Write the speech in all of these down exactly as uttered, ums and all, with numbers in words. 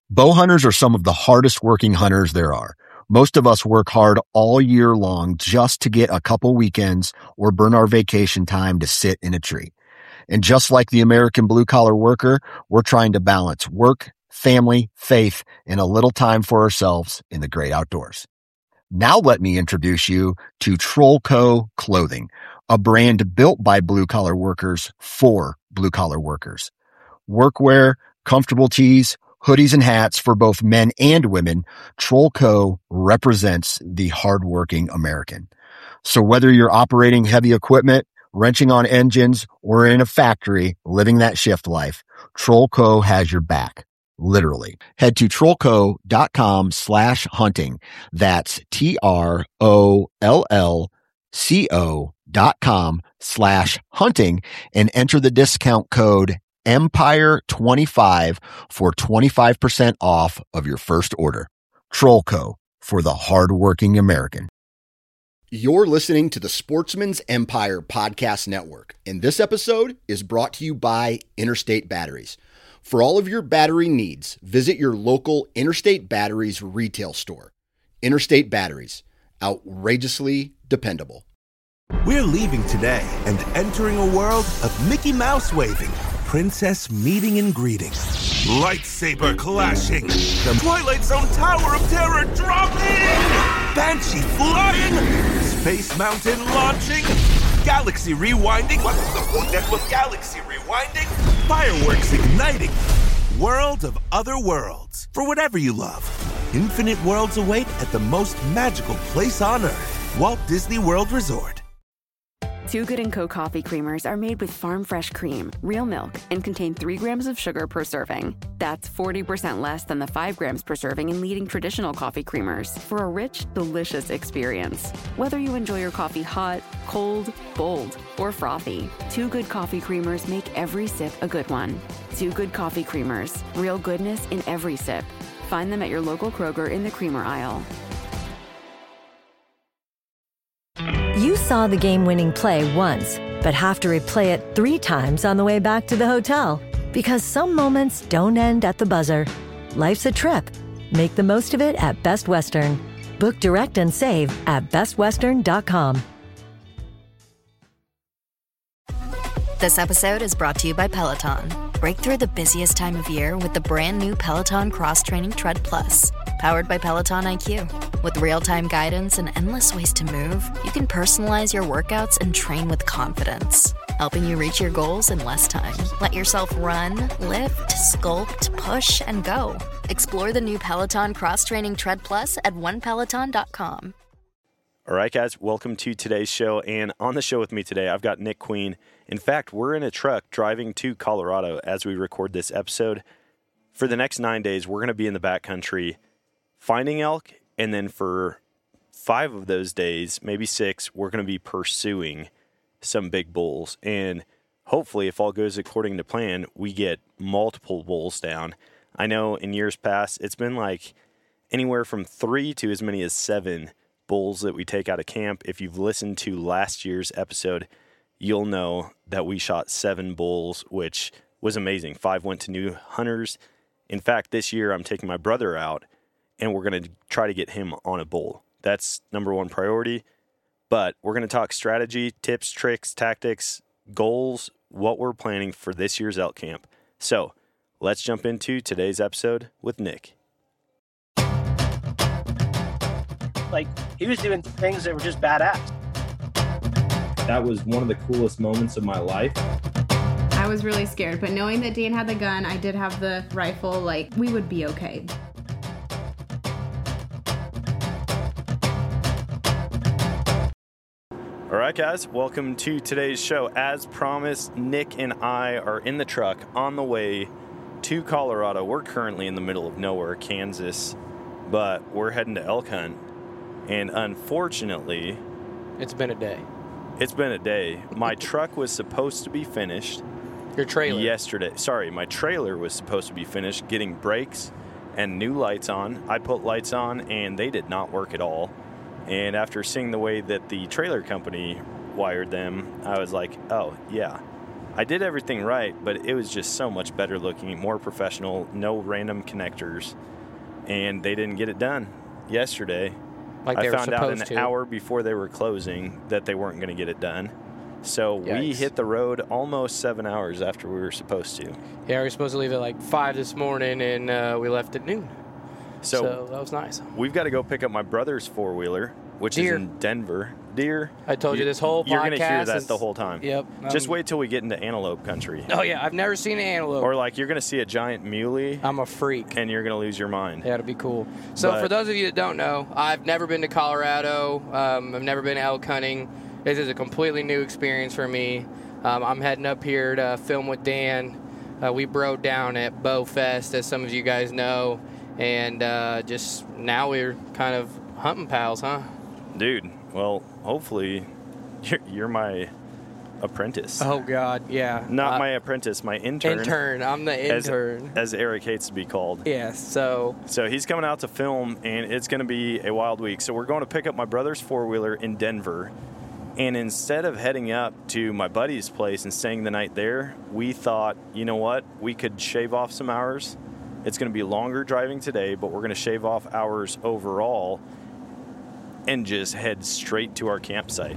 Bow hunters are some of the hardest working hunters there are. Most of us work hard all year long just to get a couple weekends or burn our vacation time to sit in a tree. And just like the American blue-collar worker, we're trying to balance work, family, faith, and a little time for ourselves in the great outdoors. Now let me introduce you to Trollco Clothing, a brand built by blue-collar workers for blue-collar workers. Workwear, comfortable tees, hoodies and hats for both men and women, Trollco represents the hardworking American. So whether you're operating heavy equipment, wrenching on engines, or in a factory living that shift life, Trollco has your back. Literally. Head to trollco.com slash hunting. That's T-R-O-L-L-C-O dot com slash hunting and enter the discount code Empire twenty-five for twenty-five percent off of your first order. Trollco, for the hardworking American. You're listening to the Sportsman's Empire Podcast Network, and this episode is brought to you by Interstate Batteries. For all of your battery needs, visit your local Interstate Batteries retail store. Interstate Batteries, outrageously dependable. We're leaving today and entering a world of Mickey Mouse waving, princess meeting and greeting, lightsaber clashing, the Twilight Zone Tower of Terror dropping, Banshee flying, Space Mountain launching, galaxy rewinding. What's the point with galaxy rewinding? Fireworks igniting. World of other worlds. For whatever you love. Infinite worlds await at the most magical place on Earth. Walt Disney World Resort. Two Good and Co. coffee creamers are made with farm fresh cream, real milk, and contain three grams of sugar per serving. That's forty percent less than the five grams per serving in leading traditional coffee creamers for a rich, delicious experience. Whether you enjoy your coffee hot, cold, bold, or frothy, Two Good coffee creamers make every sip a good one. Two Good coffee creamers, real goodness in every sip. Find them at your local Kroger in the creamer aisle. You saw the game-winning play once, but have to replay it three times on the way back to the hotel. Because some moments don't end at the buzzer. Life's a trip. Make the most of it at Best Western. Book direct and save at best western dot com. This episode is brought to you by Peloton. Break through the busiest time of year with the brand new Peloton Cross Training Tread Plus. Powered by Peloton I Q. With real-time guidance and endless ways to move, you can personalize your workouts and train with confidence, helping you reach your goals in less time. Let yourself run, lift, sculpt, push, and go. Explore the new Peloton Cross Training Tread Plus at one peloton dot com. All right, guys, welcome to today's show. And on the show with me today, I've got Nick Queen. In fact, we're in a truck driving to Colorado as we record this episode. For the next nine days, we're going to be in the backcountry finding elk, and then for five of those days, maybe six, we're going to be pursuing some big bulls. And hopefully, if all goes according to plan, we get multiple bulls down. I know in years past, it's been like anywhere from three to as many as seven bulls that we take out of camp. If you've listened to last year's episode, you'll know that we shot seven bulls, which was amazing. Five went to new hunters. In fact, this year I'm taking my brother out, and we're going to try to get him on a bull. That's number one priority. But we're going to talk strategy, tips, tricks, tactics, goals, what we're planning for this year's elk camp. So let's jump into today's episode with Nick. Like, he was doing things that were just badass. That was one of the coolest moments of my life. I was really scared, but knowing that Dan had the gun, I did have the rifle, like, we would be okay. All right, guys, welcome to today's show. As promised, Nick and I are in the truck on the way to Colorado. We're currently in the middle of nowhere, Kansas, but we're heading to elk hunt. And unfortunately, it's been a day. It's been a day. My truck was supposed to be finished. Your trailer? Yesterday. Sorry, my trailer was supposed to be finished getting brakes and new lights on. I put lights on, and they did not work at all. And after seeing the way that the trailer company wired them, I was like, oh, yeah, I did everything right, but it was just so much better looking, more professional, no random connectors, and they didn't get it done yesterday. Like I they found were out an supposed to. hour before they were closing that they weren't going to get it done. So Yikes. we hit the road almost seven hours after we were supposed to. Yeah, we were supposed to leave at like five this morning, and uh, we left at noon. So, So that was nice. we've got to go pick up my brother's four-wheeler, which Deer. is in Denver. Deer. I told you this whole You're going to hear podcast that is- the whole time. Yep. Just Um, wait till we get into antelope country. Oh, yeah. I've never seen an antelope. Or like you're going to see a giant muley. I'm a freak. And you're going to lose your mind. Yeah, it'll be cool. So But- for those of you that don't know, I've never been to Colorado. Um, I've never been elk hunting. This is a completely new experience for me. Um, I'm heading up here to film with Dan. Uh, we broed down at Bow Fest, as some of you guys know. And uh, just now we're kind of hunting pals, huh? Dude, well, hopefully you're, you're my apprentice. Oh, God, yeah. Not Uh, my apprentice, my intern. Intern. I'm the as- intern. As, Eric hates to be called. Yeah, so. So he's coming out to film, and it's going to be a wild week. So we're going to pick up my brother's four-wheeler in Denver. And instead of heading up to my buddy's place and staying the night there, we thought, you know what? We could shave off some hours. It's going to be longer driving today, but we're going to shave off hours overall and just head straight to our campsite,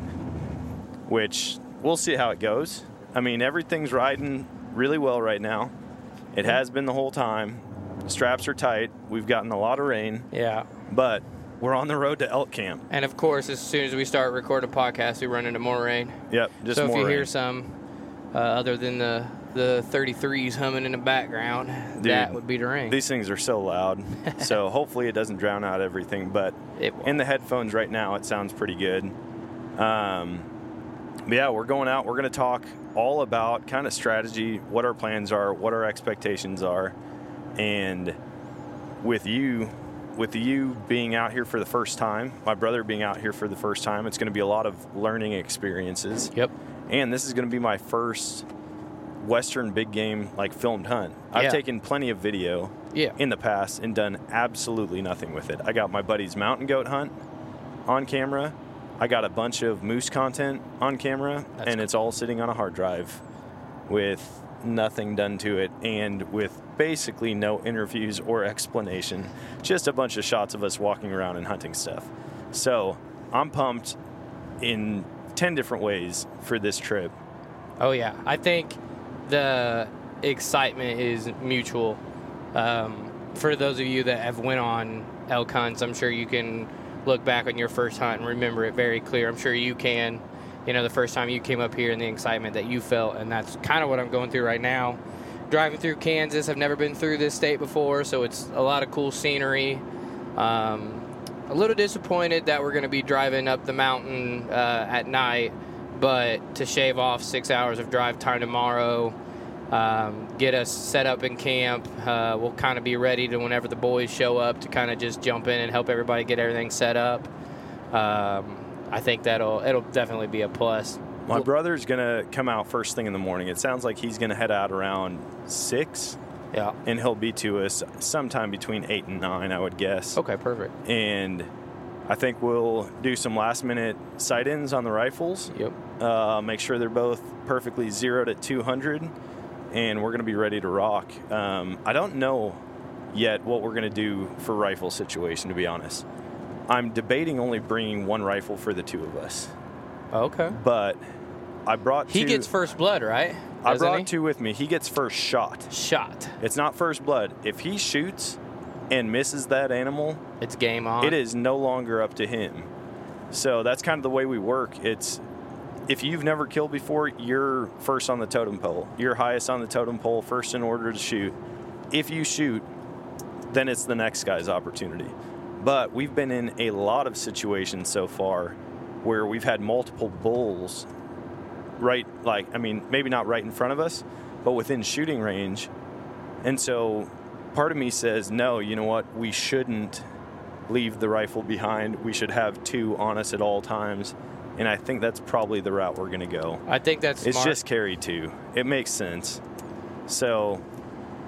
which we'll see how it goes. I mean, everything's riding really well right now. It has been the whole time. Straps are tight. We've gotten a lot of rain. Yeah. But we're on the road to elk camp. And of course, as soon as we start recording a podcast, we run into more rain. Yep, just so more if you rain. hear some, uh, other than the the thirty-threes humming in the background, Dude, that would be the rain. These things are so loud. So hopefully it doesn't drown out everything. But It in the headphones right now, it sounds pretty good. Um, but yeah, we're going out. We're going to talk all about kind of strategy, what our plans are, what our expectations are. And with you, with you being out here for the first time, my brother being out here for the first time, it's going to be a lot of learning experiences. Yep. And this is going to be my first Western big game, like, filmed hunt. I've Yeah. taken plenty of video Yeah. in the past and done absolutely nothing with it. I got my buddy's mountain goat hunt on camera. I got a bunch of moose content on camera, That's and cool. it's all sitting on a hard drive with nothing done to it and with basically no interviews or explanation, just a bunch of shots of us walking around and hunting stuff. So I'm pumped in ten different ways for this trip. Oh, yeah. I think the excitement is mutual. Um, for those of you that have went on elk hunts, I'm sure you can look back on your first hunt and remember it very clear. I'm sure you can, you know, the first time you came up here and the excitement that you felt, and that's kind of what I'm going through right now. Driving through Kansas, I've never been through this state before, so it's a lot of cool scenery. Um, a little disappointed that we're going to be driving up the mountain uh, at night, but to shave off six hours of drive time tomorrow, um, get us set up in camp. Uh, we'll kind of be ready to whenever the boys show up to kind of just jump in and help everybody get everything set up. Um, I think that'll it'll definitely be a plus. My brother's going to come out first thing in the morning. It sounds like he's going to head out around six. Yeah. And he'll be to us sometime between eight and nine, I would guess. Okay, perfect. And I think we'll do some last-minute sight-ins on the rifles. Yep. Uh, make sure they're both perfectly zeroed at two hundred, and we're going to be ready to rock. Um, I don't know yet what we're going to do for rifle situation, to be honest. I'm debating only bringing one rifle for the two of us. Okay. But I brought two. He gets first blood, right? I Doesn't brought he? two with me. He gets first shot. Shot. It's not first blood. If he shoots and misses that animal, it's game on. It is no longer up to him. So that's kind of the way we work. It's if you've never killed before, you're first on the totem pole. You're highest on the totem pole, first in order to shoot. If you shoot, then it's the next guy's opportunity. But we've been in a lot of situations so far where we've had multiple bulls right, like, I mean, maybe not right in front of us, but within shooting range. And so part of me says, no, you know what? We shouldn't leave the rifle behind. We should have two on us at all times. And I think that's probably the route we're going to go. I think that's It's smart. just carry two. It makes sense. So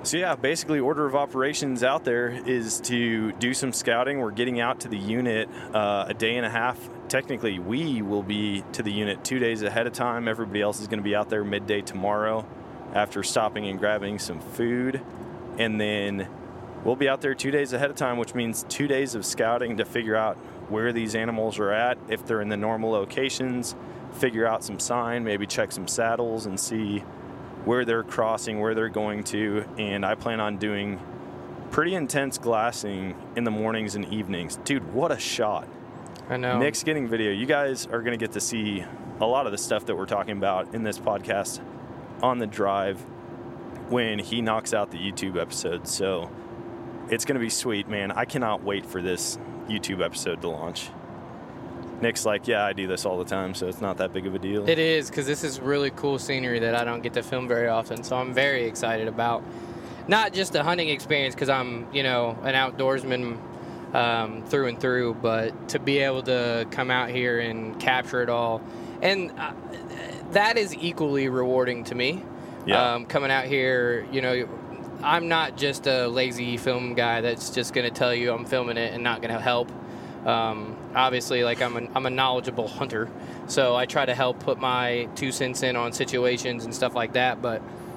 So yeah, basically order of operations out there is to do some scouting. We're getting out to the unit uh, a day and a half. Technically, we will be to the unit two days ahead of time. Everybody else is going to be out there midday tomorrow after stopping and grabbing some food. And then we'll be out there two days ahead of time, which means two days of scouting to figure out where these animals are at, if they're in the normal locations, figure out some sign, maybe check some saddles and see where they're crossing, where they're going to. And I plan on doing pretty intense glassing in the mornings and evenings. Dude, what a shot. I know. Nick's getting video. You guys are going to get to see a lot of the stuff that we're talking about in this podcast on the drive when he knocks out the YouTube episode. So it's going to be sweet, man. I cannot wait for this YouTube episode to launch. Nick's like, yeah, I do this all the time, so it's not that big of a deal. It is, because this is really cool scenery that I don't get to film very often. So I'm very excited about not just the hunting experience, because I'm, you know, an outdoorsman um, through and through, but to be able to come out here and capture it all. And uh, that is equally rewarding to me. Yeah. Um, coming out here, you know, I'm not just a lazy film guy that's just going to tell you I'm filming it and not going to help. Um, obviously, like I'm a, I'm a knowledgeable hunter, so I try to help put my two cents in on situations and stuff like that. But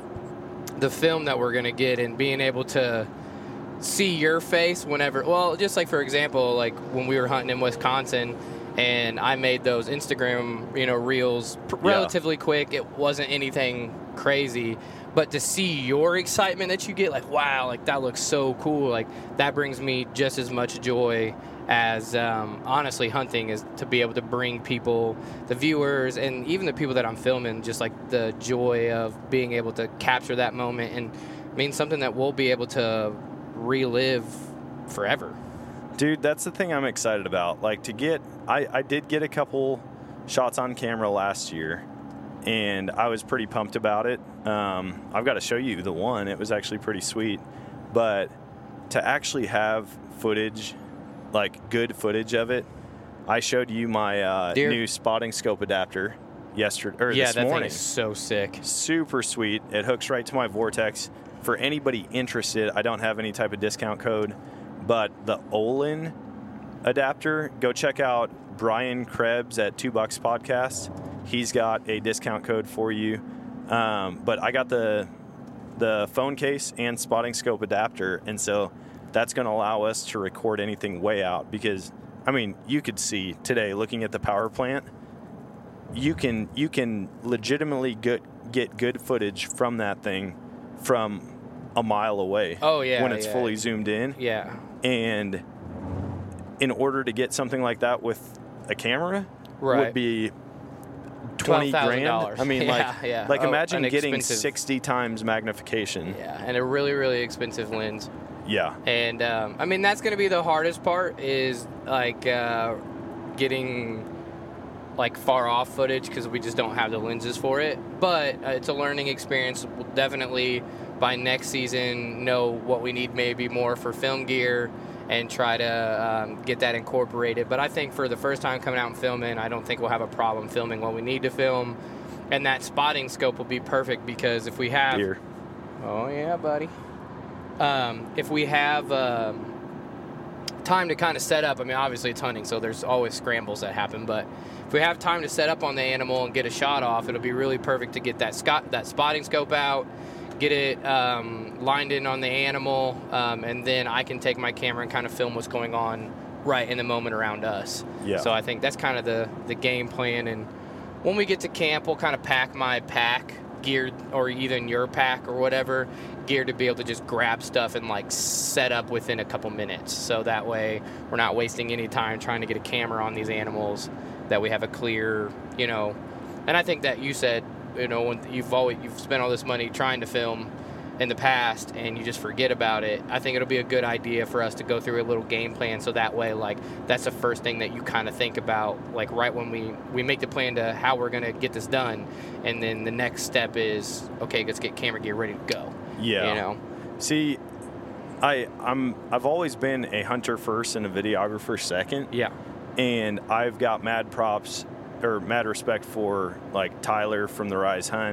the film that we're going to get and being able to see your face whenever, well, just like, for example, like when we were hunting in Wisconsin and I made those Instagram, you know, reels pr- Yeah. relatively quick. It wasn't anything crazy. But to see your excitement that you get, like, wow, like that looks so cool, like that brings me just as much joy as um, honestly hunting, is to be able to bring people, the viewers, and even the people that I'm filming, just like the joy of being able to capture that moment and mean something that we'll be able to relive forever. Dude, that's the thing I'm excited about. Like to get, I, I did get a couple shots on camera last year, and I was pretty pumped about it. Um, I've got to show you the one. It was actually pretty sweet. But to actually have footage, like good footage of it, I showed you my uh, new spotting scope adapter yesterday or yeah, this that morning. thing is so sick. Super sweet. It hooks right to my Vortex. For anybody interested, I don't have any type of discount code, but the Olin adapter, go check out Brian Krebs at Two Bucks Podcast. He's got a discount code for you. Um, but I got the the phone case and spotting scope adapter, and so that's going to allow us to record anything way out. Because I mean, you could see today looking at the power plant, you can you can legitimately get get good footage from that thing from a mile away. Oh yeah, when it's yeah. fully zoomed in. Yeah. And in order to get something like that with a camera, right. would be twenty grand. I mean, yeah, like, yeah. like oh, imagine getting expensive. sixty times magnification. Yeah, and a really, really expensive lens. Yeah. And um, I mean, that's going to be the hardest part, is like uh, getting like far off footage, because we just don't have the lenses for it. But uh, it's a learning experience. We'll definitely by next season know what we need maybe more for film gear and try to um, get that incorporated. But I think for the first time coming out and filming, I don't think we'll have a problem filming what we need to film. And that spotting scope will be perfect, because if we have... Deer. Oh, yeah, buddy. Um, if we have um, time to kind of set up, I mean, obviously it's hunting, so there's always scrambles that happen, but if we have time to set up on the animal and get a shot off, it'll be really perfect to get that, scot- that spotting scope out, get it um, lined in on the animal, um, and then I can take my camera and kind of film what's going on right in the moment around us. Yeah. So I think that's kind of the, the game plan. And when we get to camp, we'll kind of pack my pack geared, or even your pack or whatever, geared to be able to just grab stuff and like set up within a couple minutes. So that way we're not wasting any time trying to get a camera on these animals, that we have a clear, you know, and I think that you said, you know, when you've always you've spent all this money trying to film in the past and you just forget about it, I think it'll be a good idea for us to go through a little game plan, so that way, like, that's the first thing that you kind of think about, like, right when we, we make the plan to how we're going to get this done, and then the next step is, okay, let's get camera gear ready to go. Yeah. You know? See, I, I'm, I've always been a hunter first and a videographer second. Yeah. And I've got mad props, or mad respect for, like, Tyler from the Rise Hunt.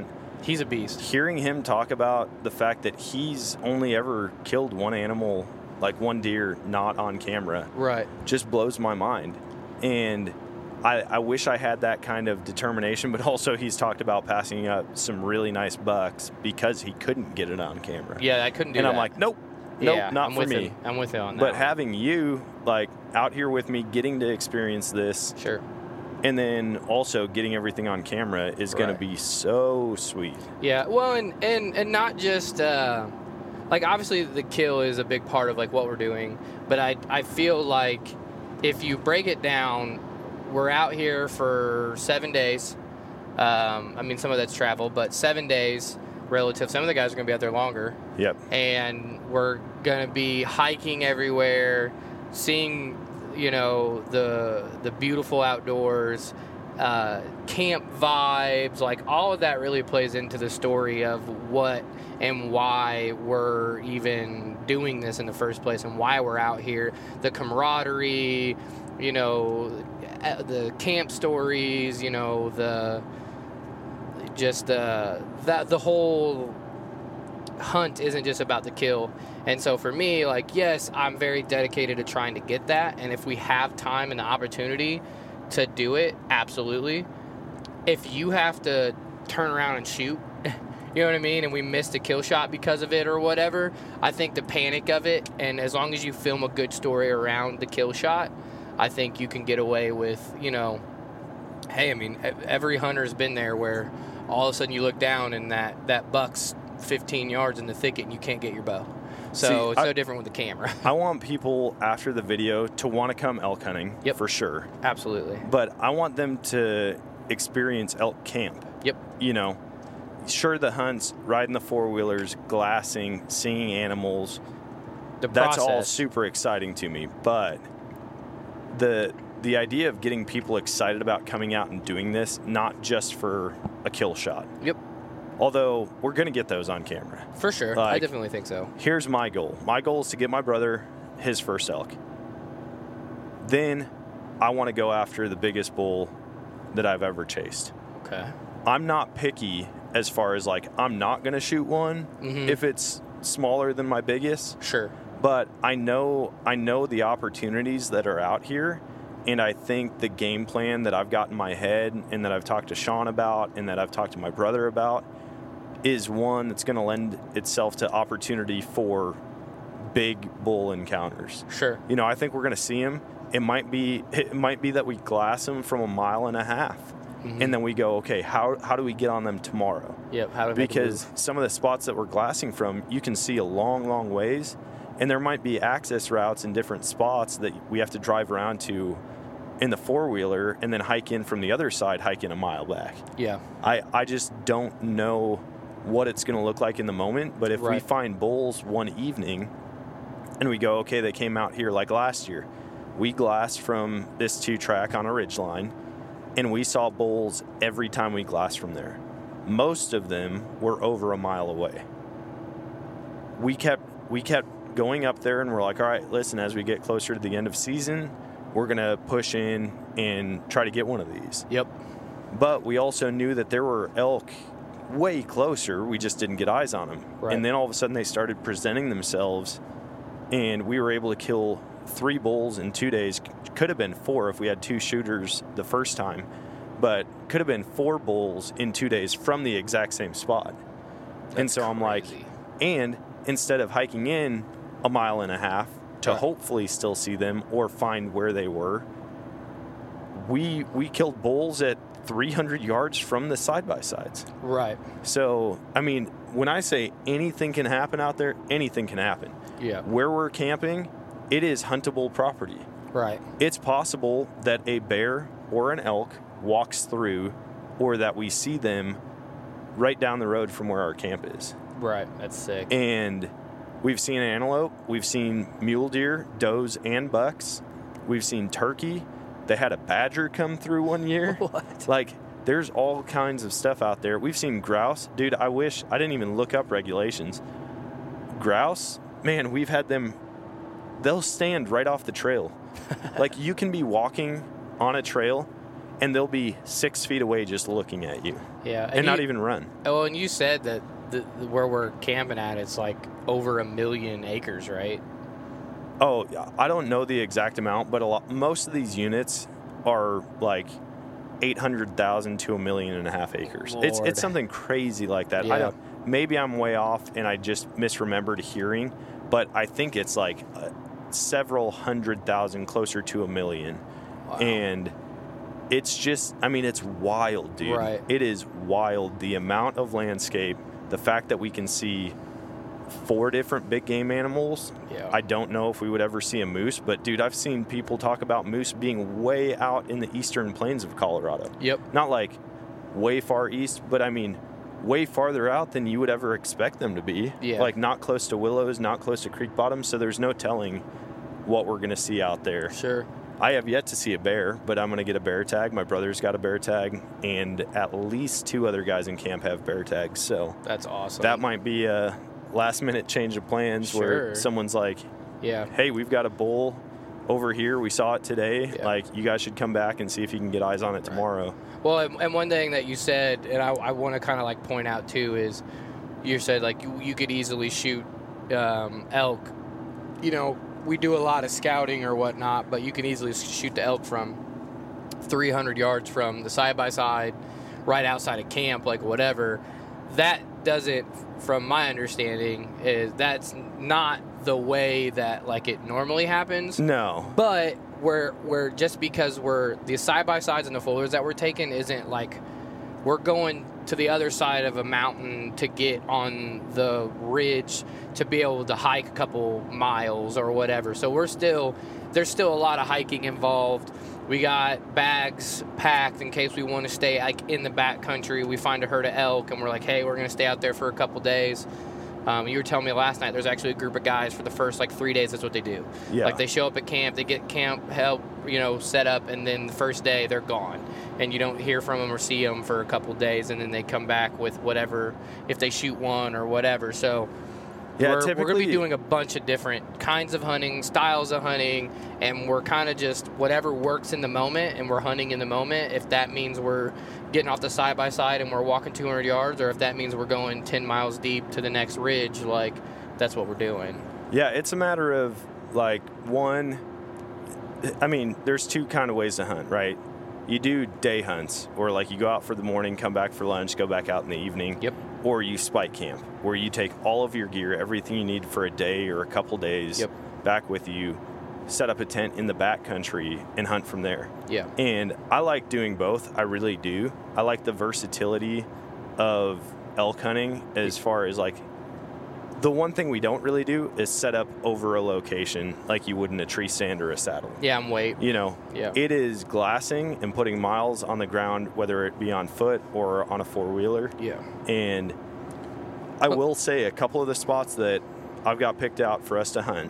He's a beast. Hearing him talk about the fact that he's only ever killed one animal, like one deer, not on camera, right, just blows my mind. And I, I wish I had that kind of determination, but also he's talked about passing up some really nice bucks because he couldn't get it on camera. Yeah, I couldn't do and that. And I'm like, nope, nope, yeah, not I'm for with me. Him. I'm with you on that. But one. having you, like, out here with me, getting to experience this. Sure. And then also getting everything on camera is right. going to be so sweet. Yeah, well, and, and, and not just, uh, like, obviously the kill is a big part of, like, what we're doing. But I, I feel like if you break it down, we're out here for seven days. Um, I mean, some of that's travel, but seven days relative. Some of the guys are going to be out there longer. Yep. And we're going to be hiking everywhere, seeing, you know, the the beautiful outdoors, uh, camp vibes. Like, all of that really plays into the story of what and why we're even doing this in the first place and why we're out here. The camaraderie, you know, the camp stories, you know, the just uh, that the whole hunt isn't just about the kill. And so for me, like, yes, I'm very dedicated to trying to get that. And if we have time and the opportunity to do it, absolutely. If you have to turn around and shoot, you know what I mean, and we missed a kill shot because of it or whatever, I think the panic of it, and as long as you film a good story around the kill shot, I think you can get away with, you know, hey, I mean, every hunter's been there where all of a sudden you look down and that, that buck's fifteen yards in the thicket and you can't get your bow. So See, it's I, no different with the camera. I want people after the video to want to come elk hunting, yep. for sure. Absolutely. But I want them to experience elk camp. Yep. You know, sure, the hunts, riding the four-wheelers, glassing, seeing animals, the that's process. all super exciting to me. But the the idea of getting people excited about coming out and doing this, not just for a kill shot. Yep. Although we're going to get those on camera. For sure. Like, I definitely think so. Here's my goal. My goal is to get my brother his first elk. Then I want to go after the biggest bull that I've ever chased. Okay. I'm not picky as far as, like, I'm not going to shoot one mm-hmm. if it's smaller than my biggest. Sure. But I know I know the opportunities that are out here, and I think the game plan that I've got in my head and that I've talked to Sean about and that I've talked to my brother about is one that's going to lend itself to opportunity for big bull encounters. Sure. You know, I think we're going to see them. It might be it might be that we glass them from a mile and a half, mm-hmm. and then we go, okay, how how do we get on them tomorrow? Yep. How do we Because some of the spots that we're glassing from, you can see a long, long ways, and there might be access routes in different spots that we have to drive around to in the four-wheeler and then hike in from the other side, hike in a mile back. Yeah. I, I just don't know what it's going to look like in the moment, but if right. we find bulls one evening and we go, okay, they came out here like last year, we glassed from this two-track on a ridgeline, and we saw bulls every time we glassed from there. Most of them were over a mile away. We kept we kept going up there, and we're like, all right, listen, as we get closer to the end of season, we're going to push in and try to get one of these. Yep. But we also knew that there were elk way closer. We just didn't get eyes on them. Right. And then all of a sudden they started presenting themselves, and we were able to kill three bulls in two days. Could have been four if we had two shooters the first time, but could have been four bulls in two days from the exact same spot. That's and so I'm crazy. like, and instead of hiking in a mile and a half to right. hopefully still see them or find where they were, we we killed bulls at three hundred yards from the side-by-sides. Right. So, I mean, when I say anything can happen out there, anything can happen. Yeah. Where we're camping, it is huntable property. Right. It's possible that a bear or an elk walks through, or that we see them right down the road from where our camp is. Right. That's sick. And we've seen antelope. We've seen mule deer, does and bucks. We've seen turkey. They had a badger come through one year. What? Like, there's all kinds of stuff out there. We've seen grouse. Dude, I wish I didn't even look up regulations. Grouse, man, we've had them, they'll stand right off the trail. Like, you can be walking on a trail and they'll be six feet away just looking at you. Yeah, and, and you, not even run. Oh, and you said that the, where we're camping at, it's like over a million acres, right? Oh, I don't know the exact amount, but a lot, most of these units are like eight hundred thousand to a million and a half acres. Lord. It's it's something crazy like that. Yeah. I don't, maybe I'm way off and I just misremembered hearing, but I think it's like uh, several hundred thousand, closer to a million. Wow. And it's just, I mean, it's wild, dude. Right. It is wild. The amount of landscape, the fact that we can see four different big game animals. Yeah. I don't know if we would ever see a moose, but dude, I've seen people talk about moose being way out in the eastern plains of Colorado. Yep. Not like way far east, but I mean way farther out than you would ever expect them to be. Yeah. Like not close to willows, not close to creek bottoms, so there's no telling what we're going to see out there. Sure. I have yet to see a bear, but I'm going to get a bear tag. My brother's got a bear tag, and at least two other guys in camp have bear tags. So that's awesome. That might be a last-minute change of plans Sure. where someone's like, yeah, hey, we've got a bull over here. We saw it today. Yeah. Like, you guys should come back and see if you can get eyes on it right. tomorrow. Well, and, and one thing that you said, and I, I want to kind of like point out too, is you said like you, you could easily shoot um, elk. You know, we do a lot of scouting or whatnot, but you can easily shoot the elk from three hundred yards from the side-by-side, right outside of camp, like whatever. That doesn't, from my understanding, is that's not the way that like it normally happens. No. But we're we're just because we're the side-by-sides and the folders that we're taking isn't like we're going to the other side of a mountain to get on the ridge to be able to hike a couple miles or whatever. So we're still, there's still a lot of hiking involved. We got bags packed in case we want to stay like in the back country. We find a herd of elk and we're like, hey, we're going to stay out there for a couple days. Um, you were telling me last night there's actually a group of guys for the first like three days. That's what they do. Yeah. Like they show up at camp, they get camp help, you know, set up, and then the first day they're gone, and you don't hear from them or see them for a couple days, and then they come back with whatever if they shoot one or whatever. So yeah, we're, we're going to be typically- doing a bunch of different kinds of hunting, styles of hunting, and we're kind of just whatever works in the moment, and we're hunting in the moment. If that means we're getting off the side-by-side and we're walking two hundred yards, or if that means we're going ten miles deep to the next ridge, like that's what we're doing. Yeah, it's a matter of like one, I mean, there's two kind of ways to hunt, right? You do day hunts, or like you go out for the morning, come back for lunch, go back out in the evening. Yep. Or you spike camp, where you take all of your gear, everything you need for a day or a couple days, Yep. back with you, set up a tent in the back country, and hunt from there. Yeah. And I like doing both. I really do. I like the versatility of elk hunting as far as like, the one thing we don't really do is set up over a location like you would in a tree stand or a saddle. Yeah, I'm weight. You know, Yeah. it is glassing and putting miles on the ground, whether it be on foot or on a four-wheeler. Yeah. And I will say a couple of the spots that I've got picked out for us to hunt,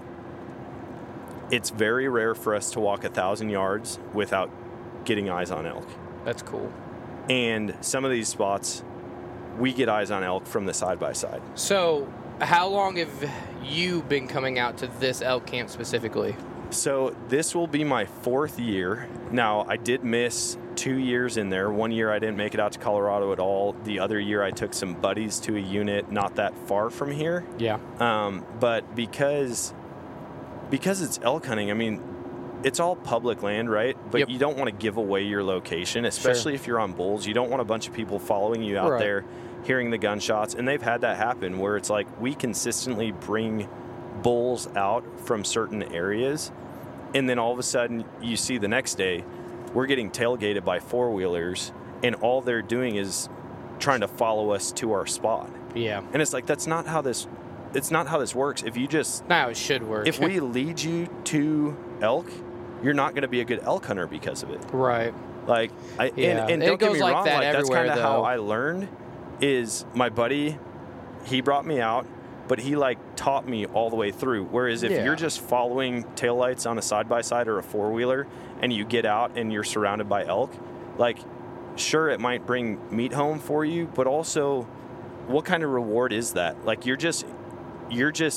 it's very rare for us to walk a thousand yards without getting eyes on elk. That's cool. And some of these spots, we get eyes on elk from the side-by-side. So how long have you been coming out to this elk camp specifically? So this will be my fourth year. Now, I did miss two years in there. One year I didn't make it out to Colorado at all. The other year I took some buddies to a unit not that far from here. Yeah. Um, but because because it's elk hunting, I mean, it's all public land, right? But Yep. you don't want to give away your location, especially if you're on bulls. You don't want a bunch of people following you out Right. there, hearing the gunshots. And they've had that happen where it's like we consistently bring bulls out from certain areas, and then all of a sudden you see the next day we're getting tailgated by four-wheelers, and all they're doing is trying to follow us to our spot. Yeah. And it's like, that's not how this it's not how this works. If you just Now it should work. if we lead you to elk, you're not going to be a good elk hunter because of it. Right. Like, I, Yeah. and, and It don't get goes me like wrong, that like that's everywhere, kind of how though. I learned. Is my buddy, he brought me out, but he like taught me all the way through. Whereas if Yeah. you're just following taillights on a side by side or a four wheeler, and you get out and you're surrounded by elk, like, sure, it might bring meat home for you, but also, what kind of reward is that? Like, you're just you're just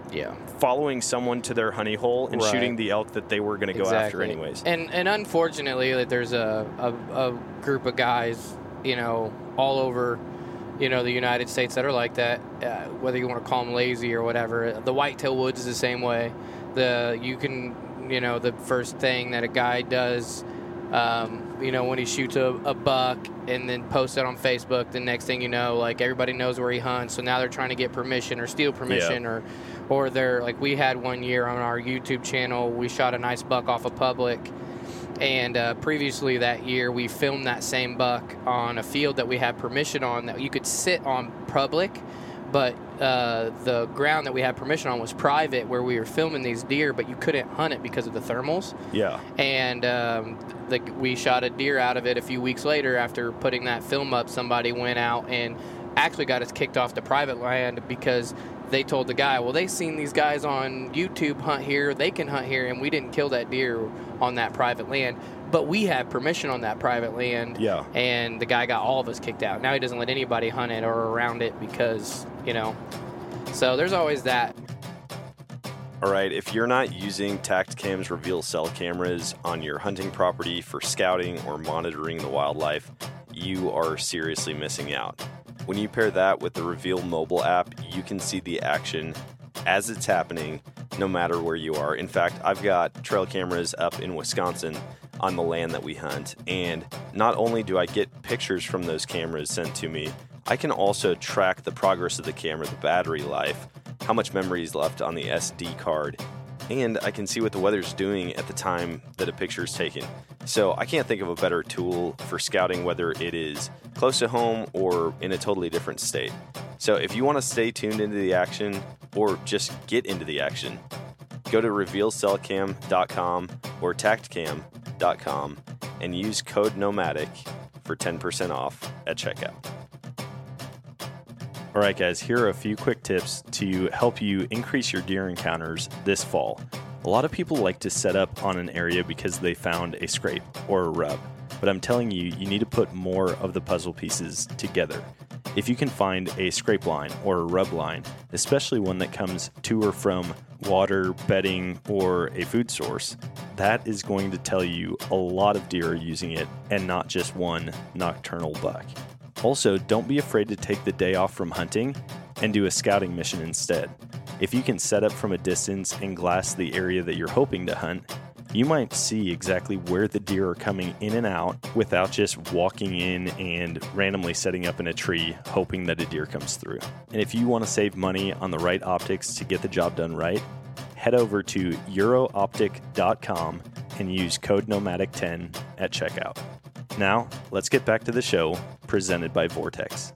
yeah. following someone to their honey hole and Right. shooting the elk that they were going to go Exactly. after anyways. And and unfortunately, like, there's a, a, a group of guys, you know, all over, you know, the United States that are like that. Uh, whether you want to call them lazy or whatever. The whitetail woods is the same way. The you can, you know, the first thing that a guy does, um, you know, when he shoots a, a buck and then posts it on Facebook, the next thing you know, like everybody knows where he hunts. So now they're trying to get permission or steal permission Yeah. or. Or they're like we had one year on our YouTube channel, we shot a nice buck off of public, and uh, previously that year we filmed that same buck on a field that we had permission on that you could sit on public, but uh, the ground that we had permission on was private where we were filming these deer, but you couldn't hunt it because of the thermals. Yeah. And um, the, we shot a deer out of it a few weeks later after putting that film up. Somebody went out and actually got us kicked off the private land because they told the guy, well, they seen these guys on YouTube hunt here, they can hunt here, and we didn't kill that deer on that private land. But we had permission on that private land, Yeah. and the guy got all of us kicked out. Now he doesn't let anybody hunt it or around it because, you know, so there's always that. All right, if you're not using TactCam's Reveal cell cameras on your hunting property for scouting or monitoring the wildlife, you are seriously missing out. When you pair that with the Reveal mobile app, you can see the action as it's happening, no matter where you are. In fact, I've got trail cameras up in Wisconsin on the land that we hunt, and not only do I get pictures from those cameras sent to me, I can also track the progress of the camera, the battery life, how much memory is left on the S D card, and I can see what the weather's doing at the time that a picture is taken. So I can't think of a better tool for scouting, whether it is close to home or in a totally different state. So if you want to stay tuned into the action or just get into the action, go to reveal cell cam dot com or tactcam dot com and use code Nomadic for ten percent off at checkout. All right, guys, here are a few quick tips to help you increase your deer encounters this fall. A lot of people like to set up on an area because they found a scrape or a rub, but I'm telling you, you need to put more of the puzzle pieces together. If you can find a scrape line or a rub line, especially one that comes to or from water, bedding, or a food source, that is going to tell you a lot of deer are using it and not just one nocturnal buck. Also, don't be afraid to take the day off from hunting and do a scouting mission instead. If you can set up from a distance and glass the area that you're hoping to hunt, you might see exactly where the deer are coming in and out without just walking in and randomly setting up in a tree hoping that a deer comes through. And if you want to save money on the right optics to get the job done right, head over to euro optic dot com and use code nomadic ten at checkout. Now, let's get back to the show presented by Vortex.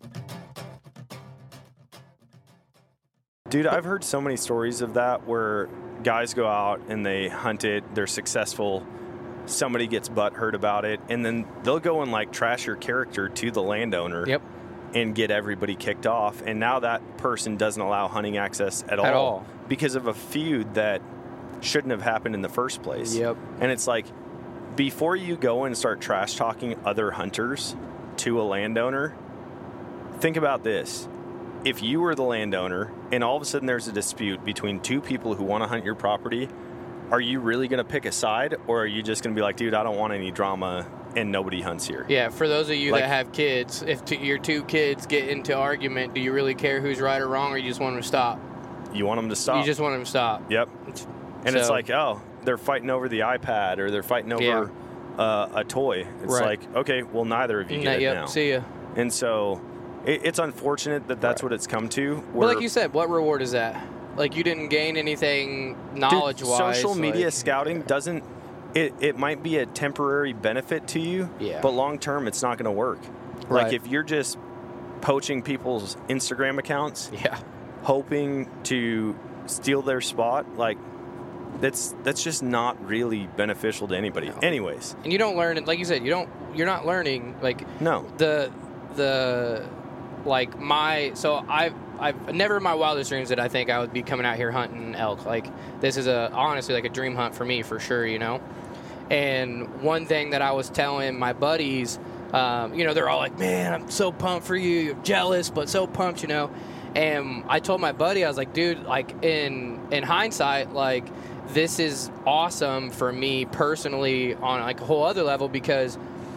Dude, I've heard so many stories of that where guys go out and they hunt it, they're successful, somebody gets butthurt about it, and then they'll go and like trash your character to the landowner. Yep. And get everybody kicked off. And now that person doesn't allow hunting access at all, At all. because of a feud that shouldn't have happened in the first place. Yep. And it's like, before you go and start trash talking other hunters to a landowner, think about this. If you were the landowner and all of a sudden there's a dispute between two people who want to hunt your property, are you really going to pick a side, or are you just going to be like, dude, I don't want any drama and nobody hunts here? Yeah, for those of you Like- that have kids, if t- your two kids get into argument, do you really care who's right or wrong, or you just want them to stop? You want them to stop. You just want them to stop. Yep. And it's So- like, oh, they're fighting over the iPad or they're fighting over Yeah. uh, a toy. It's Right. like, okay, well, neither of you Nah, get it yep, now. see ya. And so it, it's unfortunate that that's what it's come to. Well, where- like you said, what reward is that? Like, you didn't gain anything Dude, knowledge-wise. social media like- scouting doesn't, it, it might be a temporary benefit to you, Yeah. but long term, it's not going to work. Right. Like if you're just poaching people's Instagram accounts, Yeah. hoping to steal their spot, like that's that's just not really beneficial to anybody. Anyways, And you don't learn it, like you said, you don't, you're not learning, like, no. the, the, like, my, so I've, I've never in my wildest dreams did I think I would be coming out here hunting elk. Like, this is a, honestly, like a dream hunt for me, for sure, you know? And one thing that I was telling my buddies, um, you know, they're all like, man, I'm so pumped for you. You're jealous, but so pumped, you know? And I told my buddy, I was like, dude, like, in in hindsight, like, this is awesome for me personally on like a whole other level because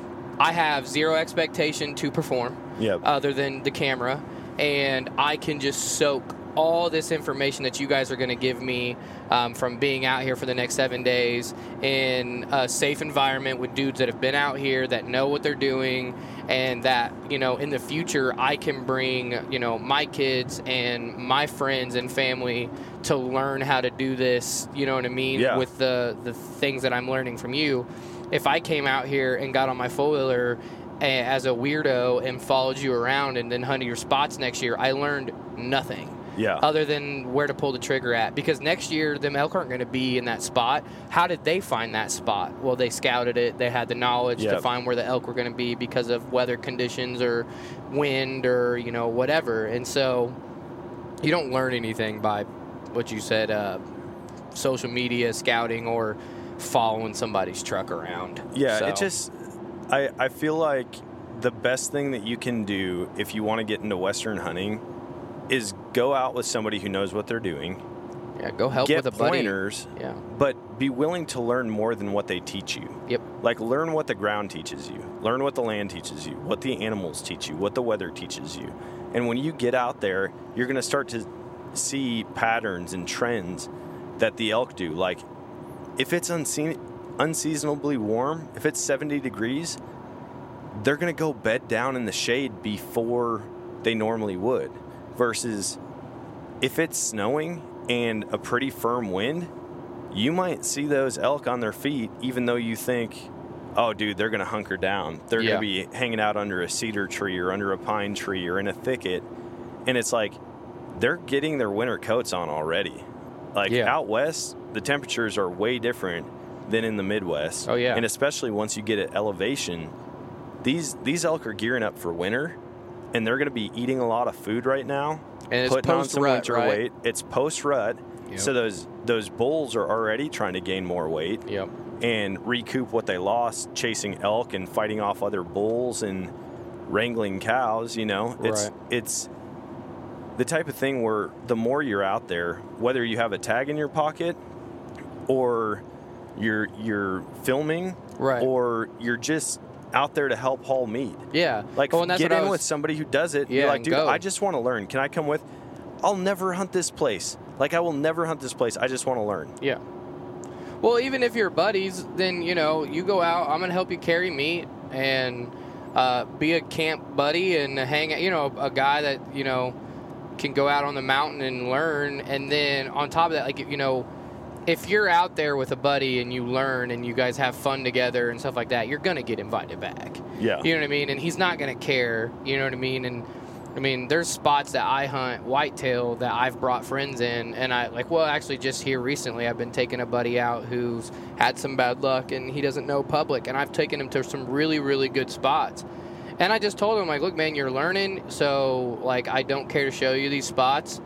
I have zero expectation to perform yep. other than the camera, and I can just soak all this information that you guys are going to give me um, from being out here for the next seven days in a safe environment with dudes that have been out here that know what they're doing, and that, you know, in the future I can bring, you know, my kids and my friends and family to learn how to do this, you know what I mean, yeah. with the, the things that I'm learning from you. If I came out here and got on my four-wheeler as a weirdo and followed you around and then hunted your spots next year, I learned nothing. Yeah. Other than where to pull the trigger at. Because next year, them elk aren't going to be in that spot. How did they find that spot? Well, they scouted it. They had the knowledge yep. to find where the elk were going to be because of weather conditions or wind or, you know, whatever. And so you don't learn anything by what you said, uh, social media, scouting, or following somebody's truck around. Yeah, so. it just, I, I feel like the best thing that you can do if you want to get into Western hunting is go out with somebody who knows what they're doing. Yeah, go help get with a buddy. pointers, yeah. but be willing to learn more than what they teach you. Yep. Like, learn what the ground teaches you. Learn what the land teaches you, what the animals teach you, what the weather teaches you. And when you get out there, you're going to start to see patterns and trends that the elk do. Like, if it's unseen, unseasonably warm, if it's seventy degrees, they're going to go bed down in the shade before they normally would. Versus if it's snowing and a pretty firm wind, you might see those elk on their feet, even though you think, oh, dude, they're going to hunker down. They're yeah. going to be hanging out under a cedar tree or under a pine tree or in a thicket. And it's like they're getting their winter coats on already. Like yeah. out west, the temperatures are way different than in the Midwest. Oh, yeah. And especially once you get at elevation, these these elk are gearing up for winter. And they're going to be eating a lot of food right now, and it's putting on some post-rut, winter right? weight. It's post-rut, yep. so those those bulls are already trying to gain more weight yep. and recoup what they lost chasing elk and fighting off other bulls and wrangling cows. You know, it's right. it's the type of thing where the more you're out there, whether you have a tag in your pocket or you're you're filming right. or you're just out there to help haul meat. Yeah. Like, well, and that's get what I in was, with somebody who does it. Yeah, You're like, and dude, go. I just want to learn. Can I come with? I'll never hunt this place. Like, I will never hunt this place. I just want to learn. Yeah. Well, even if you're buddies, then, you know, you go out, I'm going to help you carry meat and uh, be a camp buddy and hang out, you know, a guy that, you know, can go out on the mountain and learn. And then on top of that, like, you know, if you're out there with a buddy and you learn and you guys have fun together and stuff like that, you're going to get invited back. Yeah. You know what I mean? And he's not going to care. You know what I mean? And, I mean, there's spots that I hunt whitetail that I've brought friends in. And I, like, well, actually just here recently, I've been taking a buddy out who's had some bad luck and he doesn't know public. And I've taken him to some really, really good spots. And I just told him, like, look, man, you're learning. So, like, I don't care to show you these spots.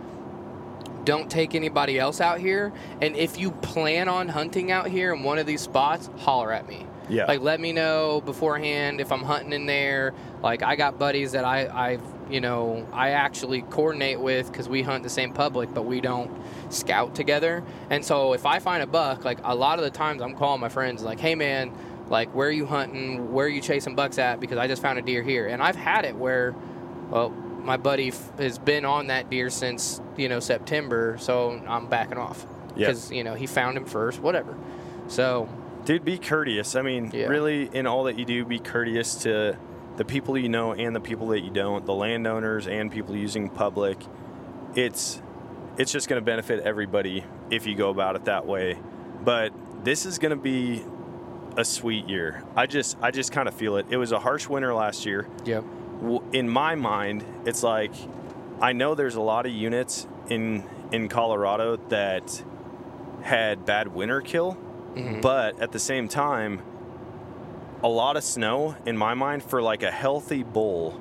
Don't take anybody else out here. And if you plan on hunting out here in one of these spots, holler at me. Yeah. Like, let me know beforehand if I'm hunting in there. Like, I got buddies that I, I've, you know, I actually coordinate with because we hunt the same public, but we don't scout together. And so if I find a buck, like, a lot of the times I'm calling my friends like, hey, man, like, where are you hunting? Where are you chasing bucks at? Because I just found a deer here. And I've had it where, well, my buddy f- has been on that deer since, you know, September, so I'm backing off. Because, yep. you know, he found him first, whatever. So... Dude, be courteous. I mean, yeah. really, in all that you do, be courteous to the people you know and the people that you don't, the landowners and people using public. It's it's just going to benefit everybody if you go about it that way. But this is going to be a sweet year. I just I just kind of feel it. It was a harsh winter last year. Yep. In my mind, it's like I know there's a lot of units in in Colorado that had bad winter kill. Mm-hmm. But at the same time, a lot of snow, in my mind, for like a healthy bull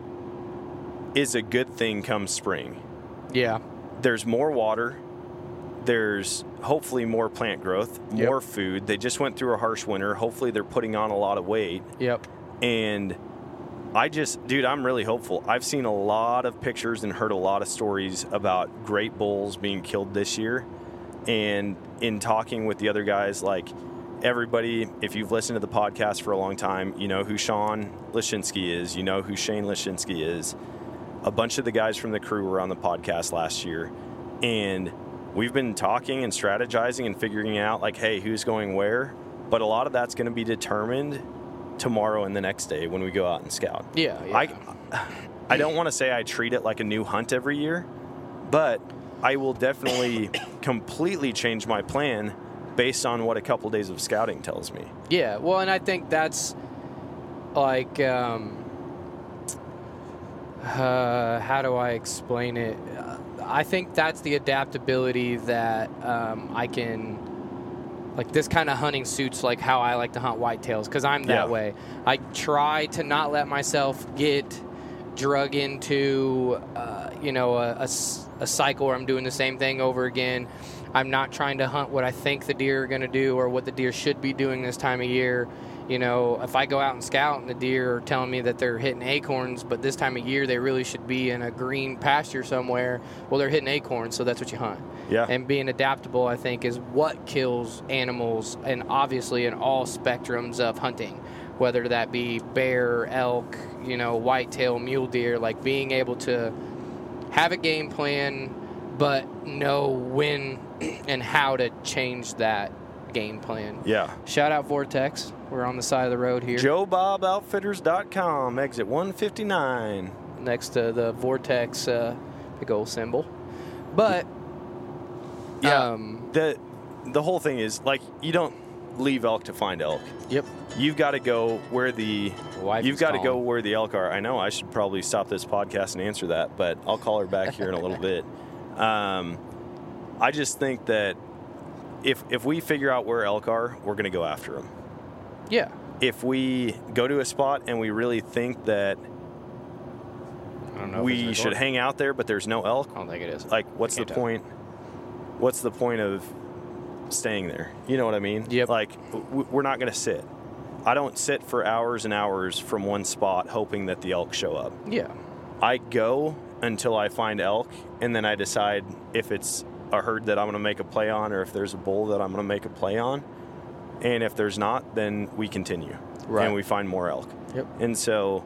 is a good thing come spring. Yeah. There's more water. There's hopefully more plant growth, more yep. food. They just went through a harsh winter. Hopefully they're putting on a lot of weight. Yep. And I just, dude, I'm really hopeful. I've seen a lot of pictures and heard a lot of stories about great bulls being killed this year. And in talking with the other guys, like everybody, if you've listened to the podcast for a long time, you know who Sean Lashinsky is, you know who Shane Lashinsky is. A bunch of the guys from the crew were on the podcast last year, and we've been talking and strategizing and figuring out, like, hey, who's going where? But a lot of that's going to be determined tomorrow and the next day when we go out and scout. Yeah, yeah. I, I don't want to say I treat it like a new hunt every year, but I will definitely completely change my plan based on what a couple days of scouting tells me. Yeah, well, and I think that's like, um, uh, how do I explain it? Uh, I think that's the adaptability that um, I can, like this kind of hunting suits like how I like to hunt whitetails, because I'm that Yeah. way. I try to not let myself get drug into, uh, you know, a, a s- a cycle where I'm doing the same thing over again. I'm not trying to hunt what I think the deer are going to do or what the deer should be doing this time of year. You know, if I go out and scout and the deer are telling me that they're hitting acorns, but this time of year they really should be in a green pasture somewhere, well, they're hitting acorns, so that's what you hunt. Yeah. And being adaptable, I think, is what kills animals, and obviously in all spectrums of hunting, whether that be bear, elk, you know, whitetail, mule deer, like being able to have a game plan, but know when and how to change that game plan. Yeah. Shout out Vortex. We're on the side of the road here. Joe Bob Outfitters dot com, exit one fifty-nine. Next to the Vortex uh, big old symbol. But, yeah, um, the, the whole thing is, like, you don't leave elk to find elk. Yep. You've got to go where the Wife you've is got to go calling. where the elk are. I know I should probably stop this podcast and answer that, but I'll call her back here in a little bit. Um, I just think that if if we figure out where elk are, we're going to go after them. Yeah. If we go to a spot and we really think that I don't know if we it's should recording. hang out there, but there's no elk, I don't think it is. like, what's the Can't tell. point? What's the point of staying there? You know what I mean? Yep. Like, w- we're not going to sit. I don't sit for hours and hours from one spot hoping that the elk show up. Yeah. I go until I find elk, and then I decide if it's a herd that I'm going to make a play on or if there's a bull that I'm going to make a play on. And if there's not, then we continue. Right. And we find more elk. Yep. And so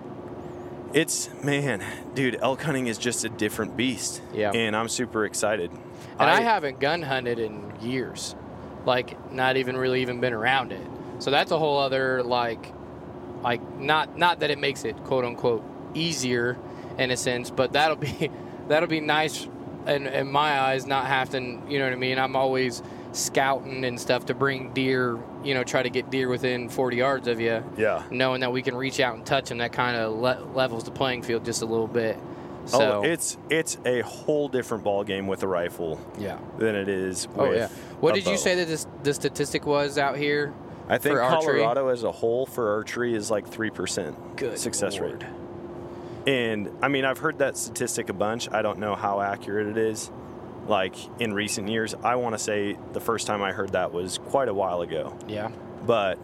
it's, man, dude, elk hunting is just a different beast. Yeah. And I'm super excited. And I, I haven't gun hunted in years. Like, not even really even been around it. So that's a whole other, like, like not not that it makes it, quote unquote, easier in a sense, but that'll be that'll be nice in, in my eyes, not having, you know what I mean? I'm always scouting and stuff to bring deer, you know, try to get deer within forty yards of you. Yeah. Knowing that we can reach out and touch them, that kind of le- levels the playing field just a little bit. So, oh, it's it's a whole different ball game with a rifle. Yeah. Than it is with Oh, yeah. What a did you bow. say that this, the statistic was out here? I think for archery? Colorado as a whole for archery is like three percent Good success Lord. rate. And, I mean, I've heard that statistic a bunch. I don't know how accurate it is. Like, in recent years, I want to say the first time I heard that was quite a while ago. Yeah. But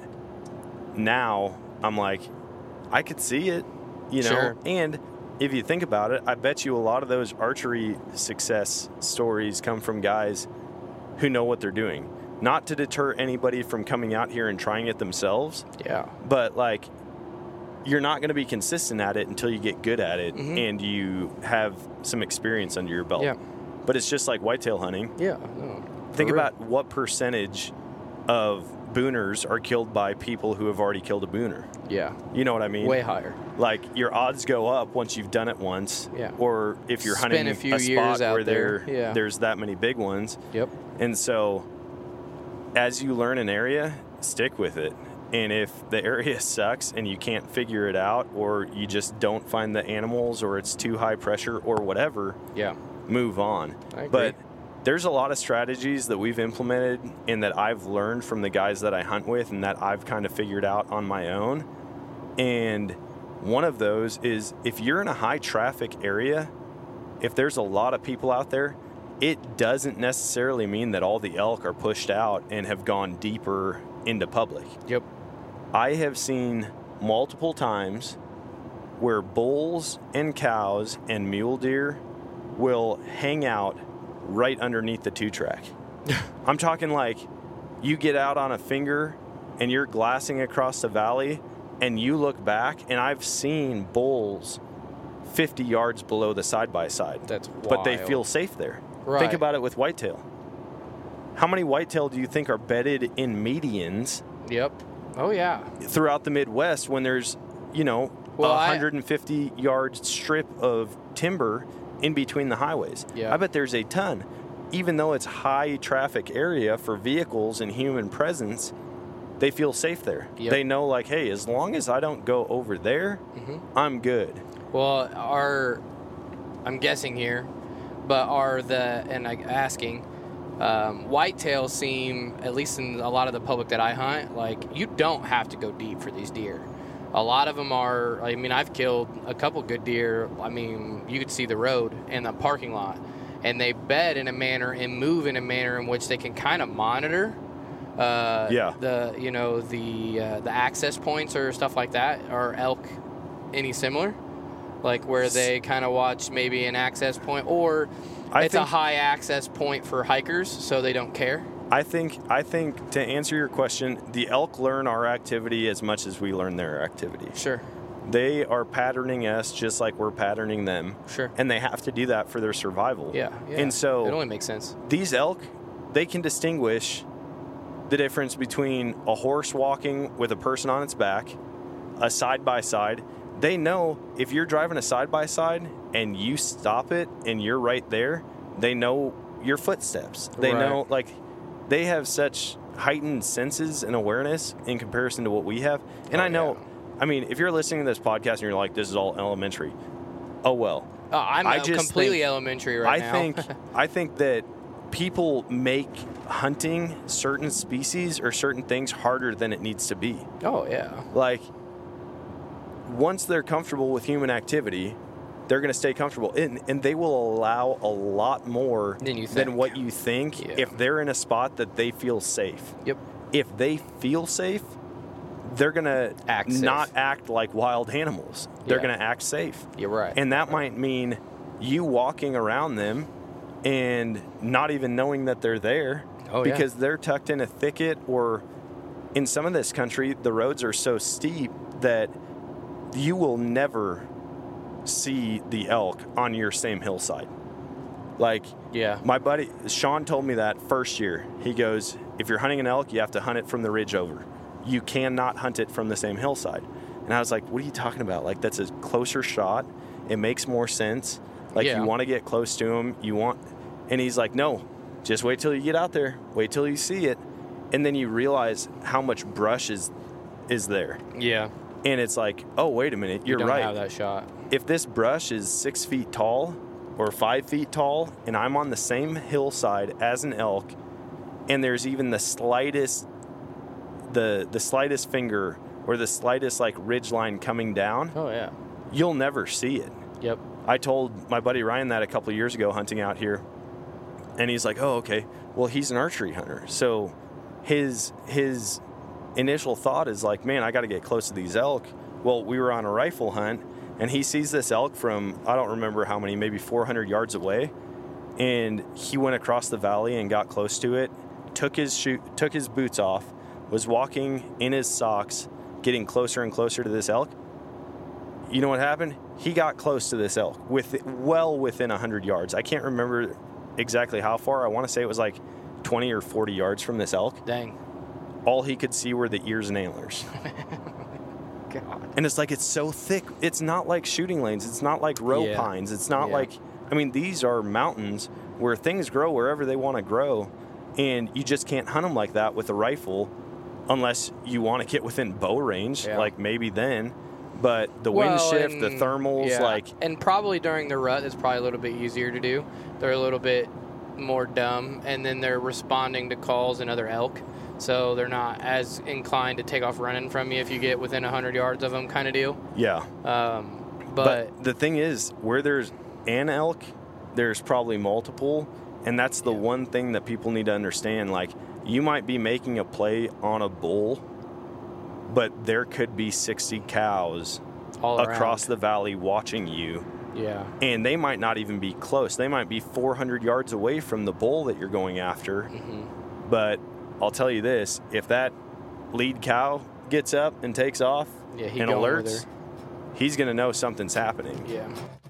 now I'm like, I could see it, you know? Sure. And if you think about it, I bet you a lot of those archery success stories come from guys who know what they're doing. Not to deter anybody from coming out here and trying it themselves. Yeah. But, like, you're not going to be consistent at it until you get good at it Mhm. and you have some experience under your belt. Yeah. But it's just like whitetail hunting. Yeah. No, Think for real. about what percentage of booners are killed by people who have already killed a booner. Yeah. You know what I mean? Way higher. Like, your odds go up once you've done it once. Yeah. Or if you're Spend hunting a few spot years out where there. there, Yeah. there's that many big ones. Yep. And so as you learn an area, stick with it. And if the area sucks and you can't figure it out, or you just don't find the animals, or it's too high pressure or whatever, Yeah. move on. I agree. But there's a lot of strategies that we've implemented and that I've learned from the guys that I hunt with and that I've kind of figured out on my own. And one of those is, if you're in a high traffic area, if there's a lot of people out there, it doesn't necessarily mean that all the elk are pushed out and have gone deeper into public. Yep. I have seen multiple times where bulls and cows and mule deer will hang out right underneath the two track. I'm talking like you get out on a finger and you're glassing across the valley and you look back, and I've seen bulls fifty yards below the side-by-side. That's wild. But they feel safe there. Right. Think about it with whitetail. How many whitetail do you think are bedded in medians? Yep. Oh, yeah. Throughout the Midwest when there's, you know, well, a one hundred fifty yard strip of timber in between the highways. Yeah. I bet there's a ton. Even though it's high traffic area for vehicles and human presence, they feel safe there. Yep. They know, like, hey, as long as I don't go over there, mm-hmm. I'm good. Well, are, I'm guessing here, but are the, and I'm asking, um, whitetails seem, at least in a lot of the public that I hunt, like, you don't have to go deep for these deer. A lot of them are, I mean, I've killed a couple good deer. I mean, you could see the road and the parking lot. And they bed in a manner and move in a manner in which they can kind of monitor uh, yeah. the, you know, the uh, the access points or stuff like that. Are elk any similar? Like where they kind of watch maybe an access point, or I it's think, a high access point for hikers, so they don't care? I think, I think to answer your question, the elk learn our activity as much as we learn their activity. Sure. They are patterning us just like we're patterning them. Sure. And they have to do that for their survival. Yeah. yeah. And so it only makes sense. These elk, they can distinguish the difference between a horse walking with a person on its back, a side-by-side. They know if you're driving a side-by-side and you stop it and you're right there, they know your footsteps. They right. know, like, they have such heightened senses and awareness in comparison to what we have. And oh, I know... Yeah. I mean, if you're listening to this podcast and you're like, this is all elementary, oh, well. Oh, I'm I just completely think, elementary right I now. think, I think that people make hunting certain species or certain things harder than it needs to be. Oh, yeah. Like, once they're comfortable with human activity, they're going to stay comfortable. And, and they will allow a lot more than, you than what you think yeah. if they're in a spot that they feel safe. Yep. If they feel safe, they're going to not act like wild animals. They're yeah. going to act safe. You're right. And that right. might mean you walking around them and not even knowing that they're there oh, because yeah. they're tucked in a thicket, or in some of this country, the roads are so steep that you will never see the elk on your same hillside. Like, yeah. my buddy, Sean told me that first year. He goes, if you're hunting an elk, you have to hunt it from the ridge over. You cannot hunt it from the same hillside. And I was like, what are you talking about? Like, that's a closer shot. It makes more sense. Like, yeah. you want to get close to him. You want, and he's like, no, just wait till you get out there. Wait till you see it. And then you realize how much brush is, is there. Yeah. And it's like, oh, wait a minute. You're you don't right. have that shot. If this brush is six feet tall or five feet tall, and I'm on the same hillside as an elk, and there's even the slightest the the slightest finger or the slightest like ridge line coming down, oh yeah, you'll never see it. Yep. I told my buddy Ryan that a couple of years ago hunting out here, and he's like, oh, okay, well, he's an archery hunter, so his his initial thought is like, man, I got to get close to these elk. Well, we were on a rifle hunt, and he sees this elk from, I don't remember how many, maybe four hundred yards away, and he went across the valley and got close to it, took his shoe, took his boots off, was walking in his socks, getting closer and closer to this elk. You know what happened? He got close to this elk, with well within one hundred yards. I can't remember exactly how far. I want to say it was like twenty or forty yards from this elk. Dang. All he could see were the ears and antlers. God. And it's like, it's so thick. It's not like shooting lanes. It's not like row yeah. pines. It's not yeah. like, I mean, these are mountains where things grow wherever they want to grow. And you just can't hunt them like that with a rifle unless you want to get within bow range, yeah. like maybe then. But the well, wind shift, and, the thermals, yeah. like... And probably during the rut, it's probably a little bit easier to do. They're a little bit more dumb, and then they're responding to calls and other elk. So they're not as inclined to take off running from you if you get within one hundred yards of them kind of deal. Yeah. Um, but, but the thing is, where there's an elk, there's probably multiple, and that's the yeah. one thing that people need to understand. Like, you might be making a play on a bull, but there could be sixty cows all across around. the valley watching you Yeah. And they might not even be close. They might be four hundred yards away from the bull that you're going after. Mm-hmm. But I'll tell you this, if that lead cow gets up and takes off yeah, he and alerts, he's going to know something's happening. Yeah.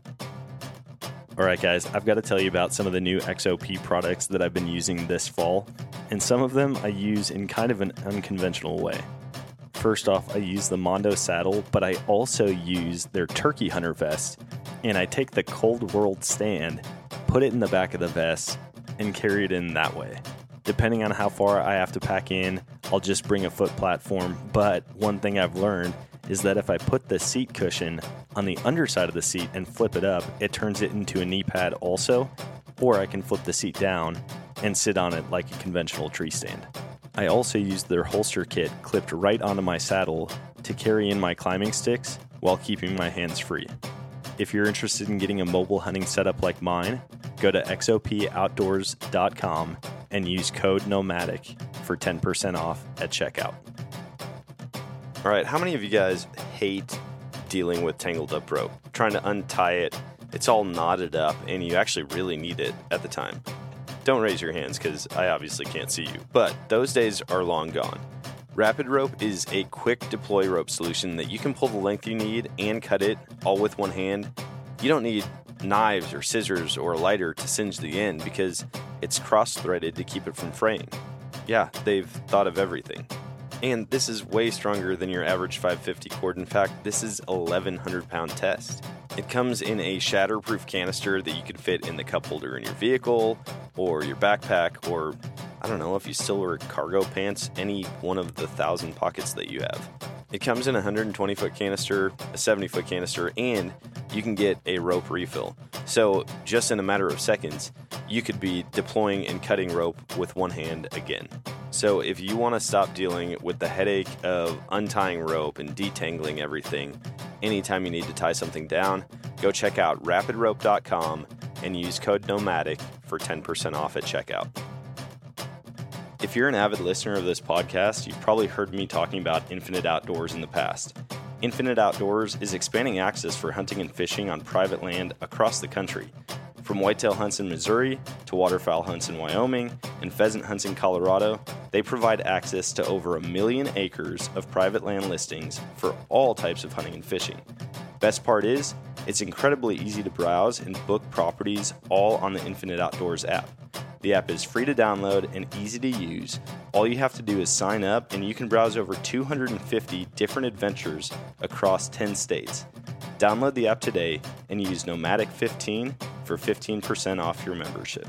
All right, guys, I've got to tell you about some of the new X O P products that I've been using this fall, and some of them I use in kind of an unconventional way. First off, I use the Mondo saddle, but I also use their turkey hunter vest, and I take the Cold World stand, put it in the back of the vest, and carry it in that way. Depending on how far I have to pack in, I'll just bring a foot platform, but one thing I've learned is that if I put the seat cushion on the underside of the seat and flip it up, it turns it into a knee pad also, or I can flip the seat down and sit on it like a conventional tree stand. I also use their holster kit clipped right onto my saddle to carry in my climbing sticks while keeping my hands free. If you're interested in getting a mobile hunting setup like mine, go to x o p outdoors dot com and use code Nomadic for ten percent off at checkout. All right, how many of you guys hate dealing with tangled up rope? Trying to untie it, it's all knotted up, and you actually really need it at the time. Don't raise your hands because I obviously can't see you, but those days are long gone. Rapid Rope is a quick deploy rope solution that you can pull the length you need and cut it all with one hand. You don't need knives or scissors or a lighter to singe the end because it's cross-threaded to keep it from fraying. Yeah, they've thought of everything. And this is way stronger than your average five fifty cord. In fact, this is eleven hundred pound test. It comes in a shatterproof canister that you can fit in the cup holder in your vehicle or your backpack, or I don't know, if you still wear cargo pants, any one of the thousand pockets that you have. It comes in a one hundred twenty foot canister, a seventy foot canister, and you can get a rope refill. So just in a matter of seconds, you could be deploying and cutting rope with one hand again. So if you want to stop dealing with the headache of untying rope and detangling everything anytime you need to tie something down, go check out rapid rope dot com and use code Nomadic for ten percent off at checkout. If you're an avid listener of this podcast, you've probably heard me talking about Infinite Outdoors in the past. Infinite Outdoors is expanding access for hunting and fishing on private land across the country. From whitetail hunts in Missouri to waterfowl hunts in Wyoming and pheasant hunts in Colorado, they provide access to over a million acres of private land listings for all types of hunting and fishing. Best part is, it's incredibly easy to browse and book properties all on the Infinite Outdoors app. The app is free to download and easy to use. All you have to do is sign up and you can browse over two hundred fifty different adventures across ten states. Download the app today and use Nomadic fifteen for fifteen percent off your membership.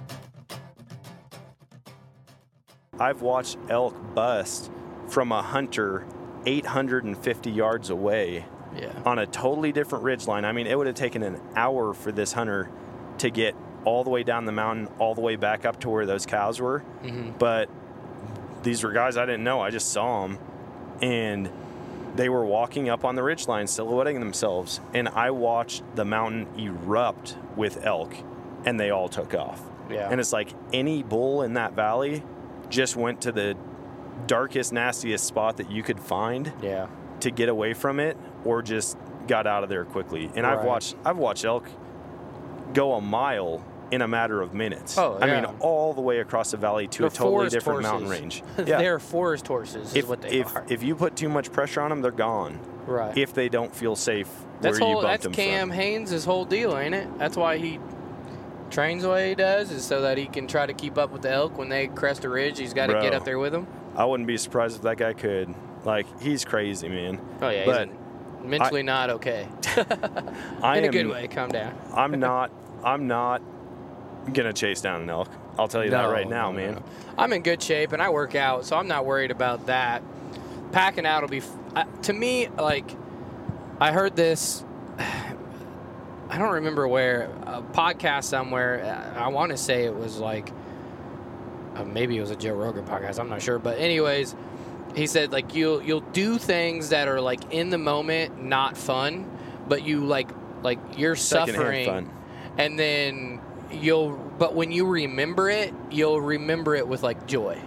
I've watched elk bust from a hunter eight hundred fifty yards away yeah. on a totally different ridgeline. I mean, it would have taken an hour for this hunter to get all the way down the mountain, all the way back up to where those cows were. Mm-hmm. But these were guys I didn't know. I just saw them, and they were walking up on the ridgeline, silhouetting themselves. And I watched the mountain erupt with elk, and they all took off. Yeah. And it's like any bull in that valley just went to the darkest, nastiest spot that you could find yeah. to get away from it, or just got out of there quickly. And right. I've watched I've watched elk go a mile in a matter of minutes. Oh, I yeah. mean, all the way across the valley to They're a totally forest different horses. mountain range. Yeah. They're forest horses is if, what they if, are. If you put too much pressure on them, they're gone. Right. If they don't feel safe that's where whole, you bumped that's them Cam from. Haynes' whole deal, ain't it? That's why he trains the way he does, is so that he can try to keep up with the elk when they crest a ridge. He's got to Bro, get up there with them. I wouldn't be surprised if that guy could. Like, he's crazy, man. Oh, yeah. But he's mentally I, not okay. I In am, a good way. Calm down. I'm not, I'm not going to chase down an elk. I'll tell you no, that right now, no, man. No. I'm in good shape, and I work out, so I'm not worried about that. Packing out will be, uh, to me, like, I heard this, I don't remember where, a podcast somewhere, I want to say it was like, uh, maybe it was a Joe Rogan podcast, I'm not sure, but anyways, he said, like, you'll, you'll do things that are, like, in the moment, not fun, but you, like, like you're suffering, fun. And then you'll, but when you remember it, you'll remember it with, like, joy.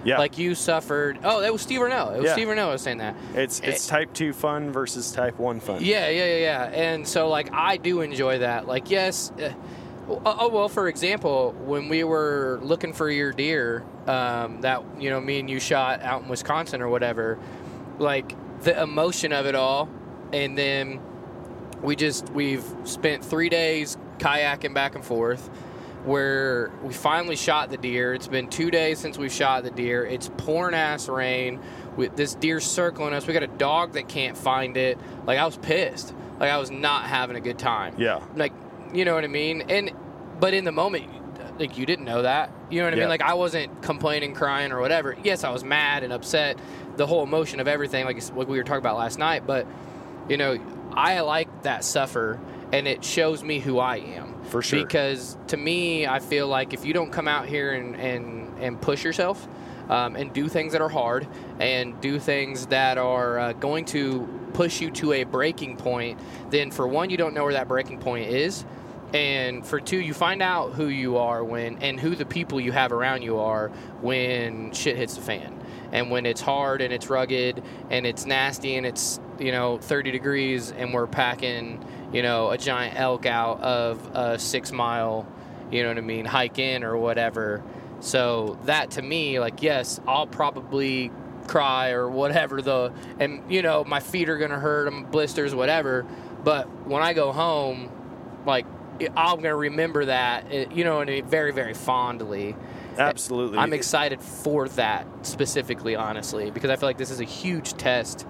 Yeah. Like you suffered. Oh, that was Steve Arnell. It was Yeah. Steve Arnell was saying that. It's it's it, type two fun versus type one fun. Yeah, yeah, yeah, yeah. And so, like, I do enjoy that. Like, yes. Uh, oh, well, for example, when we were looking for your deer um, that, you know, me and you shot out in Wisconsin or whatever, like, the emotion of it all, and then we just, we've spent three days kayaking back and forth, where we finally shot the deer. It's been two days since we shot the deer. It's pouring ass rain. With this deer circling us. We got a dog that can't find it. Like, I was pissed. Like, I was not having a good time. Yeah. Like, you know what I mean? And but in the moment, like, you didn't know that. You know what I yeah. mean? Like, I wasn't complaining, crying, or whatever. Yes, I was mad and upset. The whole emotion of everything, like, like we were talking about last night. But, you know, I like that suffer, and it shows me who I am. For sure. Because to me, I feel like if you don't come out here and, and, and push yourself um, and do things that are hard and do things that are uh, going to push you to a breaking point, then for one, you don't know where that breaking point is. And for two, you find out who you are when and who the people you have around you are when shit hits the fan. And when it's hard and it's rugged and it's nasty and it's, you know, thirty degrees and we're packing, you know, a giant elk out of a six mile, you know what I mean, hike in or whatever. So that to me, like, yes, I'll probably cry or whatever the, and, you know, my feet are going to hurt, I'm blisters, whatever. But when I go home, like, I'm going to remember that, you know, and very, very fondly. Absolutely. I'm excited for that specifically, honestly, because I feel like this is a huge test,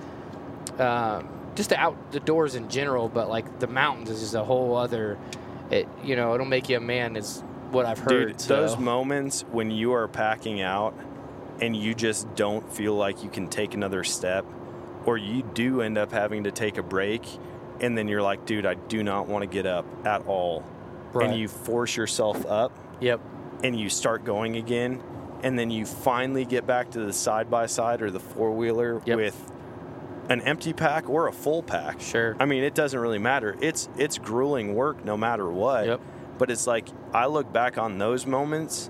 um, just to out the doors in general, but like the mountains is just a whole other, it, you know, it'll make you a man is what I've heard. Dude, so. Those moments when you are packing out and you just don't feel like you can take another step, or you do end up having to take a break, and then you're like, dude, I do not want to get up at all. Right. And you force yourself up. Yep. And you start going again, and then you finally get back to the side-by-side or the four-wheeler yep. with an empty pack or a full pack. Sure. I mean, it doesn't really matter. It's it's grueling work no matter what. Yep. But it's like, I look back on those moments,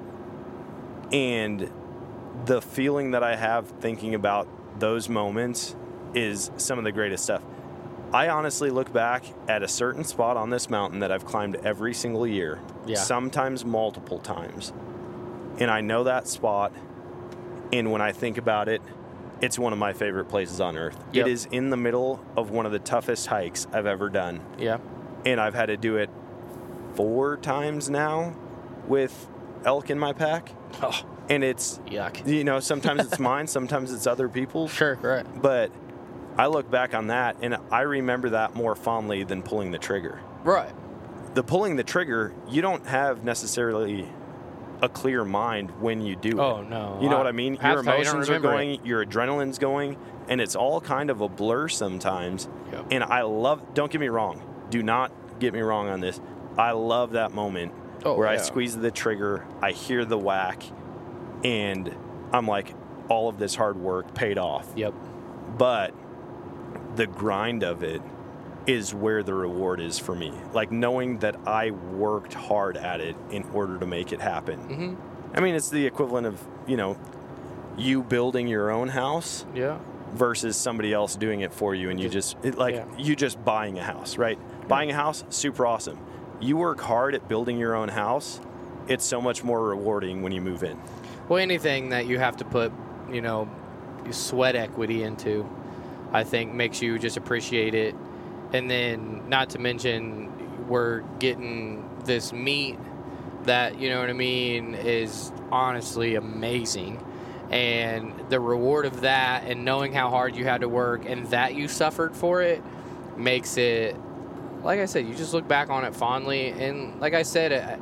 and the feeling that I have thinking about those moments is some of the greatest stuff. I honestly look back at a certain spot on this mountain that I've climbed every single year, yeah. sometimes multiple times. And I know that spot, and when I think about it, it's one of my favorite places on earth. Yep. It is in the middle of one of the toughest hikes I've ever done. Yeah. And I've had to do it four times now with elk in my pack. Oh. And it's, yuck. You know, sometimes it's mine, sometimes it's other people's. Sure, right. But I look back on that, and I remember that more fondly than pulling the trigger. Right. The pulling the trigger, you don't have necessarily a clear mind when you do it. Oh, no. You know I, what I mean? Your emotions you are going, it. your adrenaline's going, and it's all kind of a blur sometimes. Yep. And I love, don't get me wrong, do not get me wrong on this. I love that moment oh, where yeah. I squeeze the trigger, I hear the whack, and I'm like, all of this hard work paid off. Yep. But the grind of it is where the reward is for me. Like, knowing that I worked hard at it in order to make it happen. Mm-hmm. I mean, it's the equivalent of, you know, you building your own house yeah. versus somebody else doing it for you, and you just, it, like, yeah. you just buying a house, right? Yeah. Buying a house, super awesome. You work hard at building your own house, it's so much more rewarding when you move in. Well, anything that you have to put, you know, sweat equity into, I think makes you just appreciate it. And then, not to mention, we're getting this meat that, you know what I mean, is honestly amazing. And the reward of that, and knowing how hard you had to work and that you suffered for it, makes it, like I said, you just look back on it fondly. And like I said,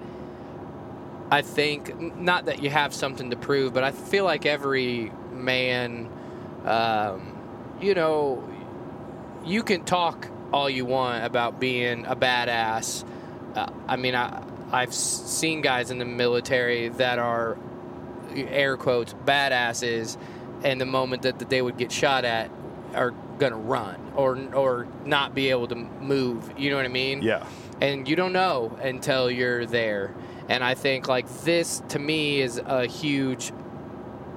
I think, not that you have something to prove, but I feel like every man, um, you know, you can talk all you want about being a badass. Uh, I mean, I, I've seen guys in the military that are, air quotes, badasses, and the moment that, that they would get shot at are going to run or or not be able to move. You know what I mean? Yeah. And you don't know until you're there. And I think, like, this, to me, is a huge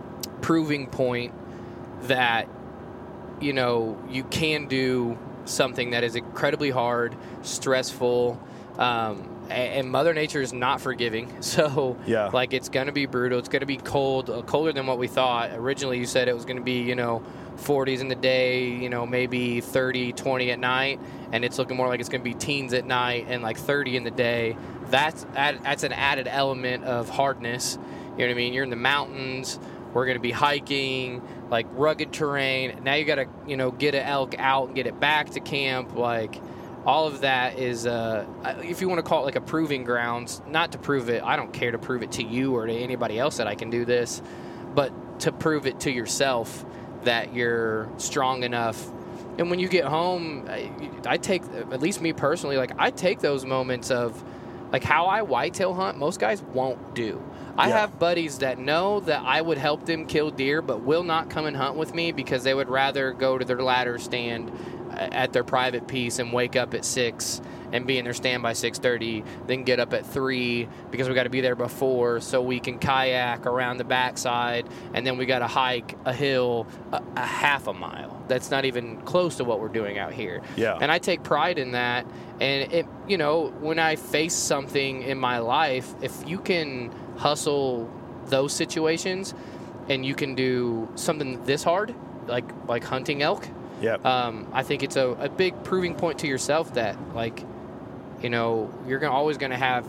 proving point that, you know, you can do something that is incredibly hard, stressful, um, and Mother Nature is not forgiving. So, yeah. like, it's going to be brutal. It's going to be cold, uh, colder than what we thought. Originally, you said it was going to be, you know, forties in the day, you know, maybe thirty, twenty at night, and it's looking more like it's going to be teens at night and like thirty in the day. That's add, that's an added element of hardness. You know what I mean? You're in the mountains. We're going to be hiking, like rugged terrain. Now you got to, you know, get an elk out and get it back to camp. Like, all of that is, uh, if you want to call it like a proving grounds, not to prove it. I don't care to prove it to you or to anybody else that I can do this, but to prove it to yourself that you're strong enough. And when you get home, I, I take, at least me personally, like I take those moments of like how I whitetail hunt, most guys won't do. I Yeah. have buddies that know that I would help them kill deer, but will not come and hunt with me because they would rather go to their ladder stand at their private piece and wake up at six and be in their stand by six thirty, then get up at three because we got to be there before so we can kayak around the backside, and then we got to hike a hill a, a half a mile. That's not even close to what we're doing out here. Yeah. And I take pride in that. And it, you know, when I face something in my life, if you can hustle those situations and you can do something this hard, like like hunting elk, yeah, um, I think it's a, a big proving point to yourself that, like, you know, you're gonna, always going to have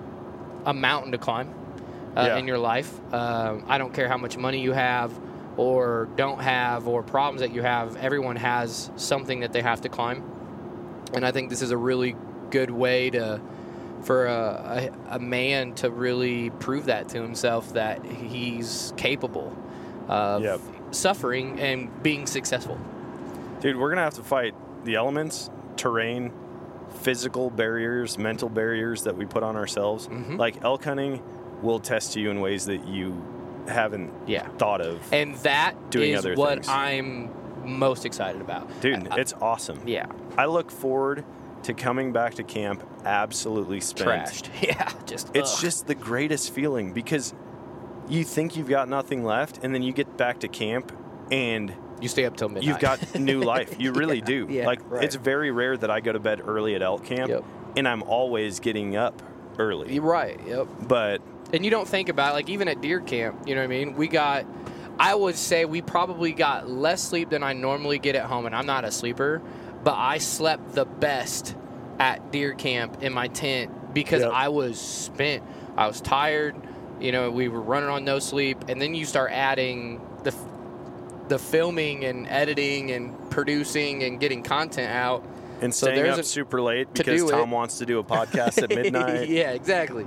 a mountain to climb uh, Yeah. in your life. Um, I don't care how much money you have or don't have or problems that you have. Everyone has something that they have to climb. And I think this is a really good way to for a, a, a man to really prove that to himself that he's capable of Yep. suffering and being successful. Dude, we're going to have to fight the elements, terrain, physical barriers, mental barriers that we put on ourselves. Mhm. Like elk hunting will test you in ways that you haven't Yeah. thought of. And that Doing is other what things. I'm most excited about. Dude, I- it's awesome. Yeah. I look forward to coming back to camp absolutely spent. Trashed. Yeah. Just It's ugh. just the greatest feeling because you think you've got nothing left, and then you get back to camp and you stay up till midnight. you've got new life. You really Yeah, do. yeah, like right. it's very rare that I go to bed early at elk camp, Yep. and I'm always getting up early. You're right. Yep. But And you don't think about it, like even at deer camp, you know what I mean? We got, I would say we probably got less sleep than I normally get at home, and I'm not a sleeper, but I slept the best at deer camp in my tent because Yep. I was spent. I was tired. You know, we were running on no sleep, and then you start adding the the filming and editing and producing and getting content out. and So staying there's up a- super late to because do Tom it. wants to do a podcast at midnight. Yeah, exactly.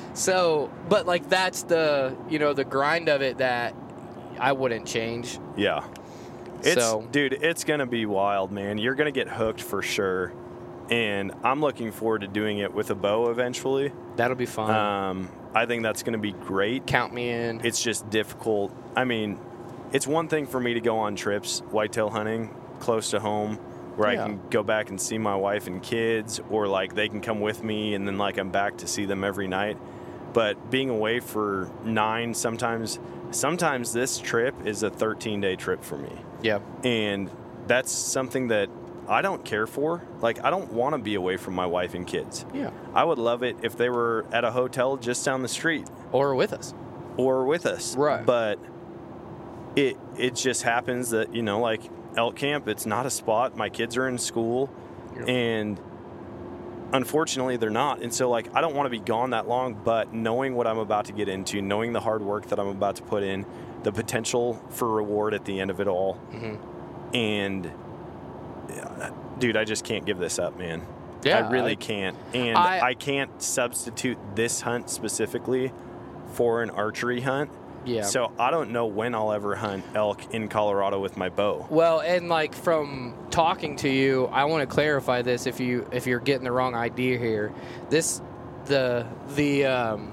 So, but like that's the, you know, the grind of it that I wouldn't change. Yeah. It's So- dude, it's gonna be wild, man. You're gonna get hooked for sure. And I'm looking forward to doing it with a bow eventually. That'll be fun. Um, I think that's gonna be great. Count me in. It's just difficult. I mean, it's one thing for me to go on trips whitetail hunting close to home where Yeah. I can go back and see my wife and kids, or like they can come with me and then like I'm back to see them every night. But being away for nine, sometimes sometimes this trip is a thirteen day trip for me. Yeah. And that's something that I don't care for. Like, I don't want to be away from my wife and kids. Yeah. I would love it if they were at a hotel just down the street Or with us. or with us. Right. But it it just happens that, you know, like elk camp, it's not a spot. My kids are in school, Yep. and unfortunately they're not. And so, like, I don't want to be gone that long, but knowing what I'm about to get into, knowing the hard work that I'm about to put in, the potential for reward at the end of it all, Mm-hmm. and uh, dude, I just can't give this up, man. Yeah, I really I- can't. And I- I can't substitute this hunt specifically for an archery hunt. Yeah. So I don't know when I'll ever hunt elk in Colorado with my bow. Well, and like from talking to you, I want to clarify this if you if you're getting the wrong idea here. This the the um,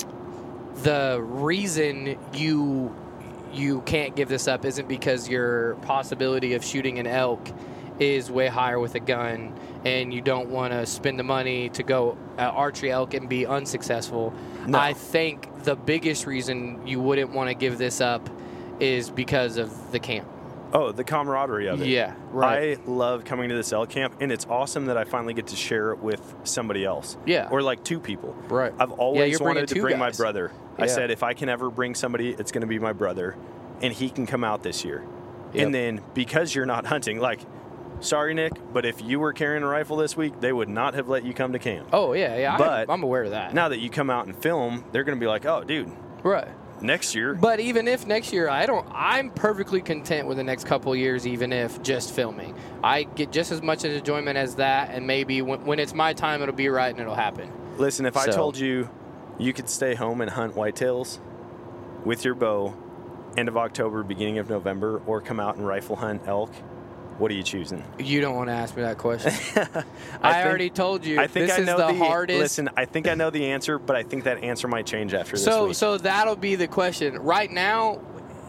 the reason you you can't give this up isn't because your possibility of shooting an elk is way higher with a gun and you don't want to spend the money to go uh, archery elk and be unsuccessful. No. I think the biggest reason you wouldn't want to give this up is because of the camp. Oh, the camaraderie of it. Yeah, right. I love coming to this elk camp, and it's awesome that I finally get to share it with somebody else. Yeah. Or like two people. Right. I've always Yeah, you're bringing wanted to two bring guys. my brother. Yeah. I said, if I can ever bring somebody, it's going to be my brother, and he can come out this year. Yep. And then because you're not hunting, like, sorry, Nick, but if you were carrying a rifle this week, they would not have let you come to camp. Oh, yeah, yeah. But I'm, I'm aware of that. Now that you come out and film, they're going to be like, oh, dude. Right. Next year. But even if next year, I don't, I'm perfectly content with the next couple of years, even if just filming. I get just as much enjoyment as that, and maybe when, when it's my time, it'll be right and it'll happen. Listen, if So- I told you you could stay home and hunt whitetails with your bow end of October, beginning of November, or come out and rifle hunt elk, what are you choosing? You don't want to ask me that question. I, I, think- already told you. I think this I know is the, the hardest. Listen, I think I know the answer, but I think that answer might change after this So, week. so that'll be the question. Right now,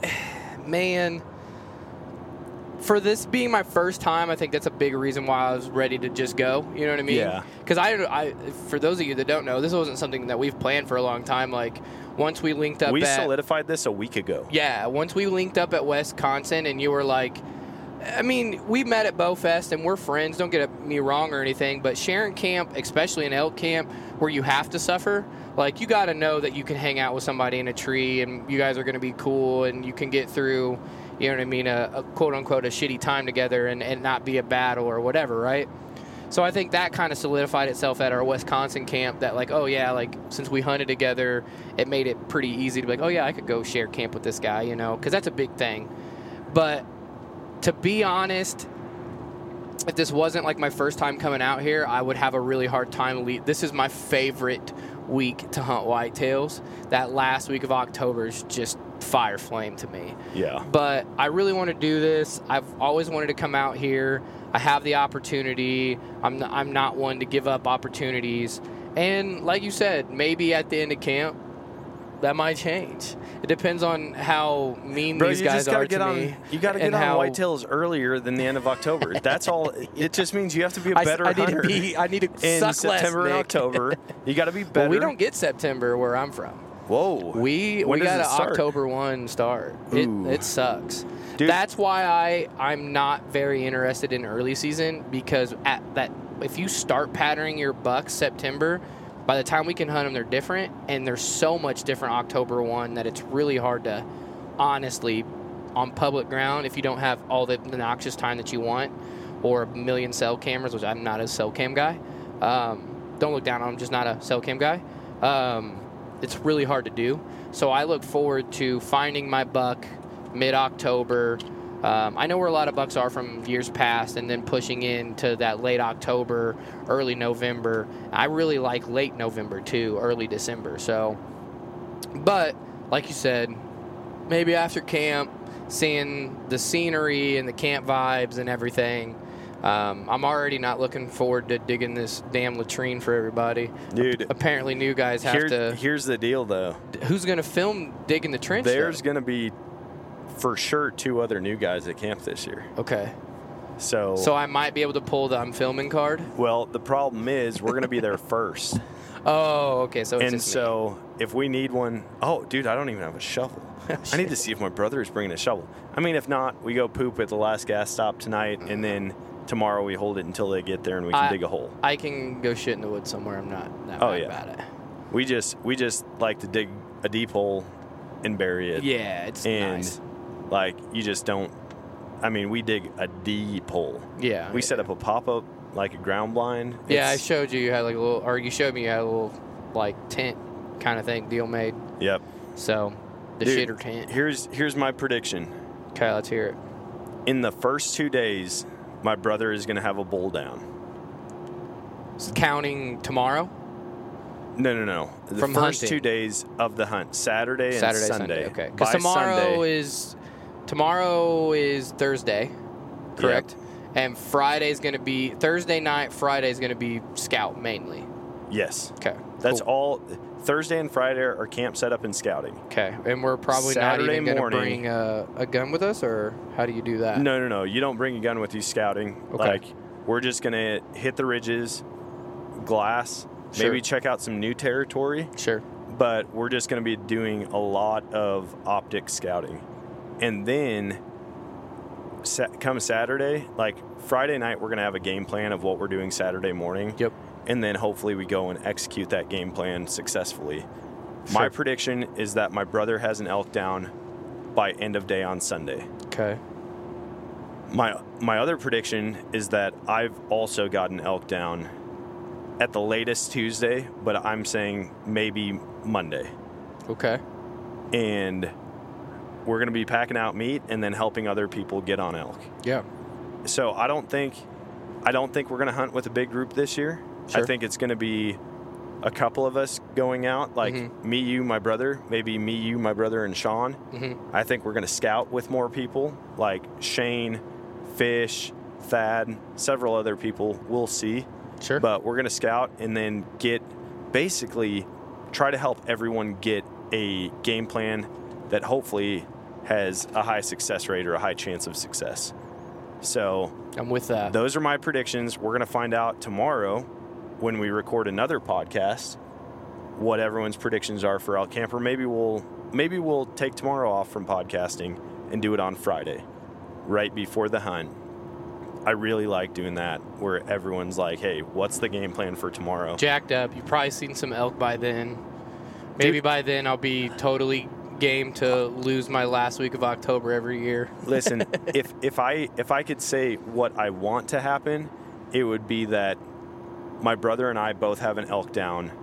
man, for this being my first time, I think that's a big reason why I was ready to just go. You know what I mean? Yeah. Because I, I, for those of you that don't know, this wasn't something that we've planned for a long time. Like, once we linked up we at, solidified this a week ago. yeah, once we linked up at Wisconsin, and you were like, I mean, we met at Bowfest and we're friends. Don't get me wrong or anything, but sharing camp, especially an elk camp where you have to suffer, like you got to know that you can hang out with somebody in a tree and you guys are going to be cool and you can get through, you know what I mean, a, a quote unquote a shitty time together and, and not be a battle or whatever, right? So I think that kind of solidified itself at our Wisconsin camp that like, oh yeah, like since we hunted together, it made it pretty easy to be like, oh yeah, I could go share camp with this guy, you know, because that's a big thing. But to be honest, if this wasn't like my first time coming out here, I would have a really hard time. Le- this is my favorite week to hunt whitetails. That last week of October is just fire flame to me. Yeah. But I really want to do this. I've always wanted to come out here. I have the opportunity. I'm not, I'm not one to give up opportunities. And like you said, maybe at the end of camp, that might change. It depends on how mean Bro, these you guys just gotta are get to on, me. You got to get and on how- whitetails earlier than the end of October. That's all. It just means you have to be a I s- better I need to hunter. be- I need to in suck less, September and Nick. October. You got to be better. Well, we don't get September where I'm from. Whoa. We When we does got it an start? October first start. It, Ooh. it sucks. Dude. That's why I I'm not very interested in early season, because at that if you start patterning your bucks September, by the time we can hunt them, they're different, and there's so much different October first that it's really hard to honestly on public ground if you don't have all the obnoxious time that you want or a million cell cameras, which I'm not a cell cam guy. Um, don't look down on them, just not a cell cam guy. Um, it's really hard to do. So I look forward to finding my buck mid-October. Um, I know where a lot of bucks are from years past, and then pushing into that late October, early November. I really like late November too, early December. So, but like you said, maybe after camp, seeing the scenery and the camp vibes and everything. Um, I'm already not looking forward to digging this damn latrine for everybody. Dude. Apparently, new guys have Here- to. Here's the deal, though. Who's going to film digging the trench? There's though? going to be, for sure, two other new guys at camp this year. Okay. So, So I might be able to pull the I'm filming card. well, the problem is we're going to be there first. Oh, okay. So it's and just me. so if we need one, oh, dude, I don't even have a shovel. I need to see if my brother is bringing a shovel. I mean, if not, we go poop at the last gas stop tonight, and then tomorrow we hold it until they get there and we can I, dig a hole. I can go shit in the woods somewhere. I'm not that Oh, bad yeah. about it. We just we just like to dig a deep hole and bury it. Yeah, it's and nice. like you just don't. I mean, we dig a deep hole. Yeah. We set up a pop up like a ground blind. Yeah, I It's- showed you. You had like a little, or you showed me you had a little like tent kind of thing deal made. Yep. So the Dude, shitter tent. Here's here's my prediction. Okay, let's hear it. In the first two days, my brother is going to have a bull down. Counting tomorrow. No, no, no. The From first hunting. two days of the hunt, Saturday and Saturday, Sunday. Sunday. Okay. Because By tomorrow Sunday, is tomorrow is Thursday, correct? And Friday's going to be Thursday night. Friday's going to be scout mainly. yes. Okay. That's cool. all. Thursday and Friday are camp setup and scouting. Okay, and we're probably Saturday not even going to morning- bring a, a gun with us, or how do you do that? No, no, no. You don't bring a gun with you scouting. Okay. Like, we're just going to hit the ridges, glass, Sure. maybe check out some new territory. Sure. But we're just going to be doing a lot of optic scouting. And then sa- come Saturday, like Friday night, we're going to have a game plan of what we're doing Saturday morning. Yep. And then hopefully we go and execute that game plan successfully. Sure. My prediction is that my brother has an elk down by end of day on Sunday. Okay. My my other prediction is that I've also got an elk down at the latest Tuesday, but I'm saying maybe Monday. Okay. And we're going to be packing out meat and then helping other people get on elk. Yeah. So I don't think I don't think we're going to hunt with a big group this year. Sure. I think it's going to be a couple of us going out, like mm-hmm. me, you, my brother, maybe me, you, my brother, and Sean. Mm-hmm. I think we're going to scout with more people, like Shane, Fish, Thad, several other people. We'll see. Sure. But we're going to scout and then get, basically, try to help everyone get a game plan that hopefully has a high success rate or a high chance of success. So I'm with that. Those are my predictions. We're going to find out tomorrow when we record another podcast what everyone's predictions are for elk camp. Or maybe we'll maybe we'll take tomorrow off from podcasting and do it on Friday, right before the hunt. I really like doing that, where everyone's like, hey, what's the game plan for tomorrow? Jacked up. You've probably seen some elk by then. Maybe Dude. by then I'll be totally game to lose my last week of October every year. Listen, if if I if I could say what I want to happen, it would be that my brother and I both have an elk down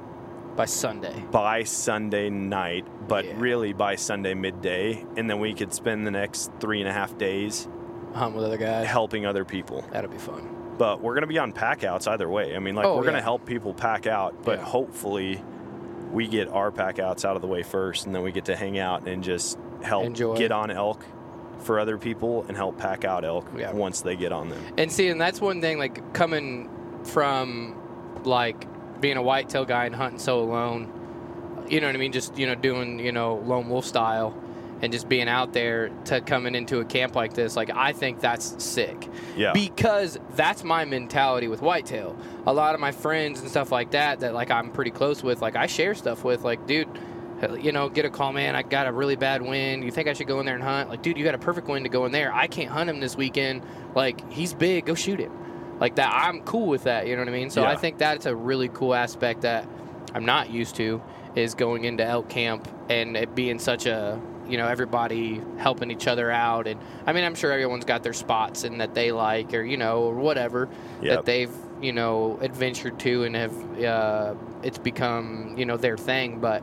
by Sunday. By Sunday night, but Yeah. really by Sunday midday, and then we could spend the next three and a half days Hunt with other guys. helping other people. That'll be fun. But we're going to be on pack outs either way. I mean, like Oh, we're going to yeah. help people pack out, but Yeah. hopefully we get our pack outs out of the way first, and then we get to hang out and just help Enjoy. get on elk for other people and help pack out elk Yeah. once they get on them. And see, and that's one thing, like coming from like being a whitetail guy and hunting so alone, you know what I mean? Just, you know, doing, you know, lone wolf style and just being out there to coming into a camp like this. Like, I think that's sick. Yeah. Because that's my mentality with whitetail. A lot of my friends and stuff like that, that like I'm pretty close with, like I share stuff with, like, dude, you know, get a call, man, I got a really bad wind. You think I should go in there and hunt? Like, dude, you got a perfect wind to go in there. I can't hunt him this weekend. Like, he's big. Go shoot him. Like that, I'm cool with that, you know what I mean? So Yeah. I think that's a really cool aspect that I'm not used to, is going into elk camp and it being such a, you know, everybody helping each other out. And I mean, I'm sure everyone's got their spots and that they like, or, you know, or whatever Yep. that they've, you know, adventured to and have, uh, it's become, you know, their thing. But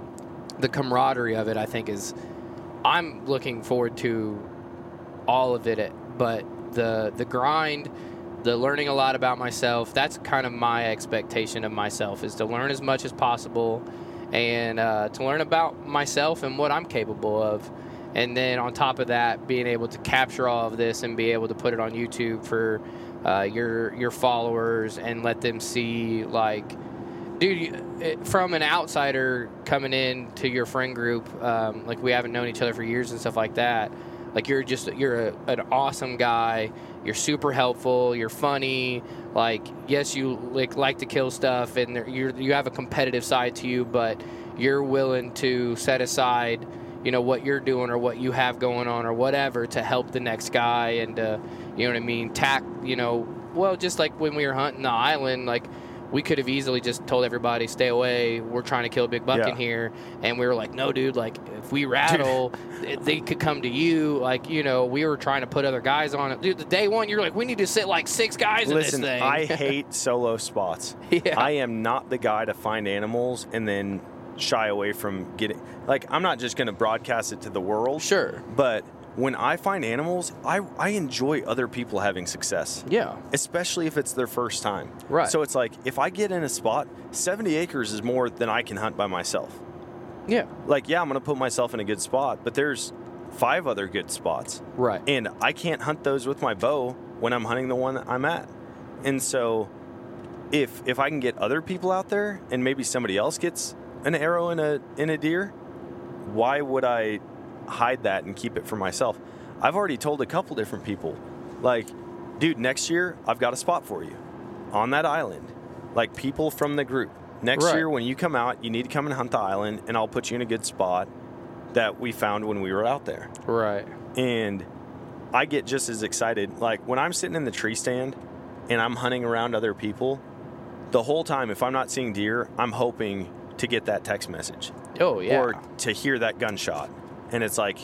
the camaraderie of it, I think, is, I'm looking forward to all of it. But the the grind, the learning a lot about myself, that's kind of my expectation of myself, is to learn as much as possible and uh, to learn about myself and what I'm capable of. And then on top of that, being able to capture all of this and be able to put it on YouTube for uh, your your followers and let them see, like, dude, you- it, from an outsider coming in to your friend group, um, like we haven't known each other for years and stuff like that. Like, you're just, you're a, an awesome guy. You're super helpful. You're funny. Like, yes, you like like to kill stuff, and there- you're, you have a competitive side to you, but you're willing to set aside, you know, what you're doing or what you have going on or whatever to help the next guy and, uh, you know what I mean, tack, you know, well, just like when we were hunting the island, like, we could have easily just told everybody, stay away, we're trying to kill a big buck Yeah. in here. And we were like, no, dude, like, if we rattle, th- they could come to you. Like, you know, we were trying to put other guys on it. Dude, the day one, you're like, we need to sit like six guys Listen, in this thing. I hate solo spots. Yeah. I am not the guy to find animals and then shy away from getting, like, I'm not just going to broadcast it to the world. Sure. But when I find animals, I, I enjoy other people having success. Yeah. Especially if it's their first time. Right. So it's like, if I get in a spot, seventy acres is more than I can hunt by myself. Yeah. Like, yeah, I'm going to put myself in a good spot, but there's five other good spots. Right. And I can't hunt those with my bow when I'm hunting the one that I'm at. And so if if I can get other people out there and maybe somebody else gets an arrow in a in a deer, why would I hide that and keep it for myself? I've already told a couple different people, like, dude, next year I've got a spot for you on that island. Like, people from the group. Next Right. year when you come out, you need to come and hunt the island, and I'll put you in a good spot. that we found when we were out there. Right. And I get just as excited. Like when I'm sitting in the tree stand and I'm hunting around other people, the whole time, if I'm not seeing deer, I'm hoping to get that text message. Oh, yeah. Or to hear that gunshot. And it's like,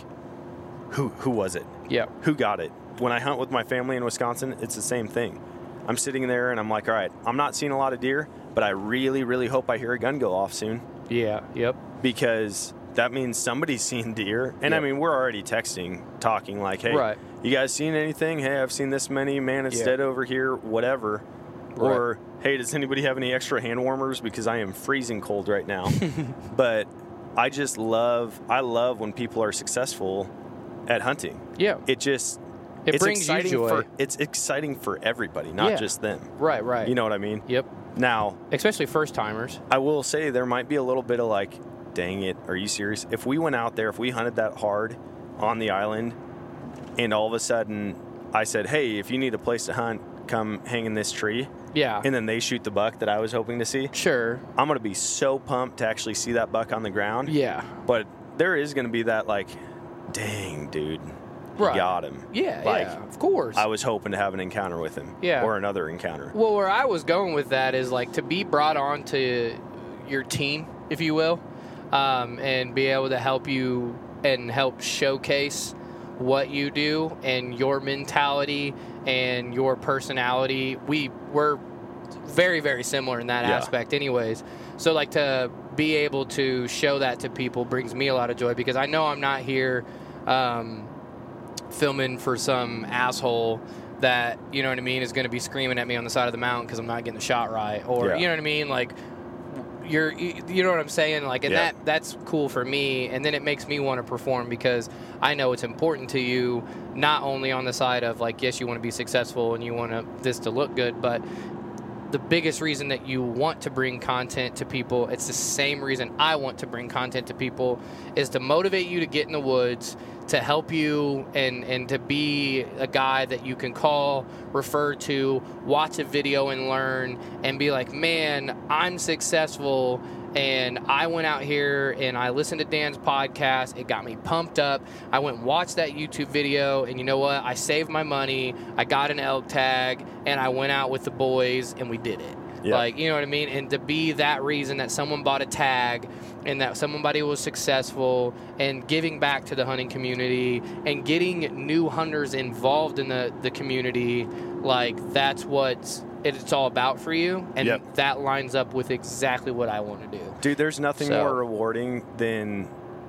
who who was it? Yeah. Who got it? When I hunt with my family in Wisconsin, it's the same thing. I'm sitting there and I'm like, all right, I'm not seeing a lot of deer, but I really, really hope I hear a gun go off soon. Yeah, yep. Because that means somebody's seen deer. And, yep. I mean, we're already texting, talking like, hey, right. you guys seen anything? Hey, I've seen this many. Man, it's yeah. dead over here, whatever. Right. Or, hey, does anybody have any extra hand warmers? Because I am freezing cold right now. But I just love, I love when people are successful at hunting. Yeah. It just... It it's brings exciting you joy. For, it's exciting for everybody, not yeah. just them. Right, right. You know what I mean? Yep. Now, especially first timers. I will say there might be a little bit of like, dang it, are you serious? If we went out there, if we hunted that hard on the island, and all of a sudden I said, hey, if you need a place to hunt, come hang in this tree. Yeah. And then they shoot the buck that I was hoping to see. Sure. I'm going to be so pumped to actually see that buck on the ground. Yeah. But there is going to be that like, dang, dude. Right. Got him. Yeah, like, yeah, of course. I was hoping to have an encounter with him. Yeah. Or another encounter. Well, where I was going with that is like to be brought on to your team, if you will, um, and be able to help you and help showcase what you do and your mentality and your personality. We were very, very similar in that yeah. aspect anyways. So like to be able to show that to people brings me a lot of joy because I know I'm not here um, filming for some asshole that, you know what I mean, is going to be screaming at me on the side of the mountain because I'm not getting the shot right. Or, yeah. you know what I mean? Like, you're, you know what I'm saying? Like, and yeah. that that's cool for me. And then it makes me want to perform because I know it's important to you, not only on the side of, like, yes, you want to be successful and you want to, this to look good, but the biggest reason that you want to bring content to people, it's the same reason I want to bring content to people, is to motivate you to get in the woods, to help you and, and to be a guy that you can call, refer to, watch a video and learn, and be like, man, I'm successful, and I went out here and I listened to Dan's podcast. It got me pumped up. I went and watched that YouTube video, and you know what? I saved my money. I got an elk tag, and I went out with the boys, and we did it. Yep. Like, you know what I mean? And to be that reason that someone bought a tag and that somebody was successful and giving back to the hunting community and getting new hunters involved in the, the community, like, that's what it's all about for you. And yep. that lines up with exactly what I want to do. Dude, there's nothing so. more rewarding than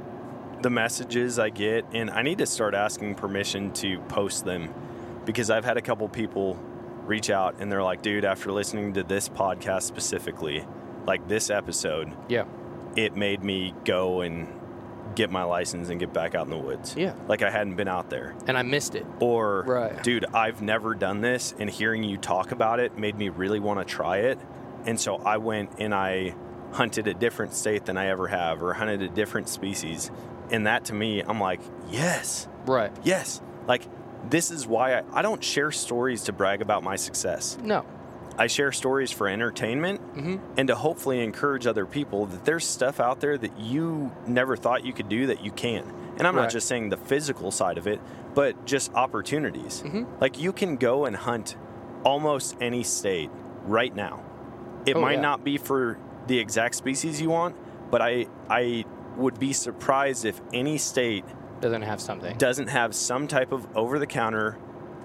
the messages I get. And I need to start asking permission to post them because I've had a couple people reach out and they're like, dude, after listening to this podcast specifically, like this episode, yeah, it made me go and get my license and get back out in the woods. Yeah. Like I hadn't been out there. And I missed it. Or, right. dude, I've never done this, and hearing you talk about it made me really want to try it. And so I went and I hunted a different state than I ever have, or hunted a different species. And that to me, I'm like, yes. Right. Yes. Like, this is why I, I don't share stories to brag about my success. No. I share stories for entertainment mm-hmm. and to hopefully encourage other people that there's stuff out there that you never thought you could do that you can. And I'm right. not just saying the physical side of it, but just opportunities. Mm-hmm. Like you can go and hunt almost any state right now. It oh, might yeah. not be for the exact species you want, but I I would be surprised if any state doesn't have something. Doesn't have some type of over-the-counter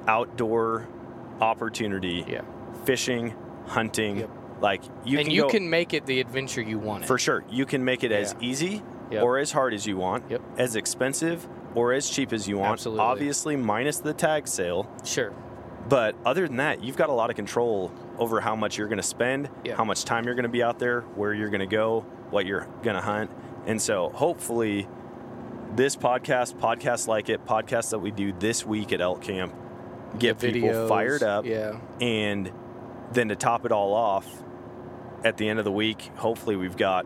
outdoor opportunity. Yeah. Fishing, hunting, yep. like you and can you go, can make it the adventure you want. It. For sure. You can make it yeah. as easy yep. or as hard as you want, yep. as expensive or as cheap as you want. Absolutely. Obviously, minus the tag sale. Sure. But other than that, you've got a lot of control over how much you're going to spend, yeah. how much time you're going to be out there, where you're going to go, what you're going to hunt. And so hopefully this podcast, podcasts like it, podcasts that we do this week at Elk Camp, get the people videos, fired up. Yeah. And then to top it all off, at the end of the week, hopefully we've got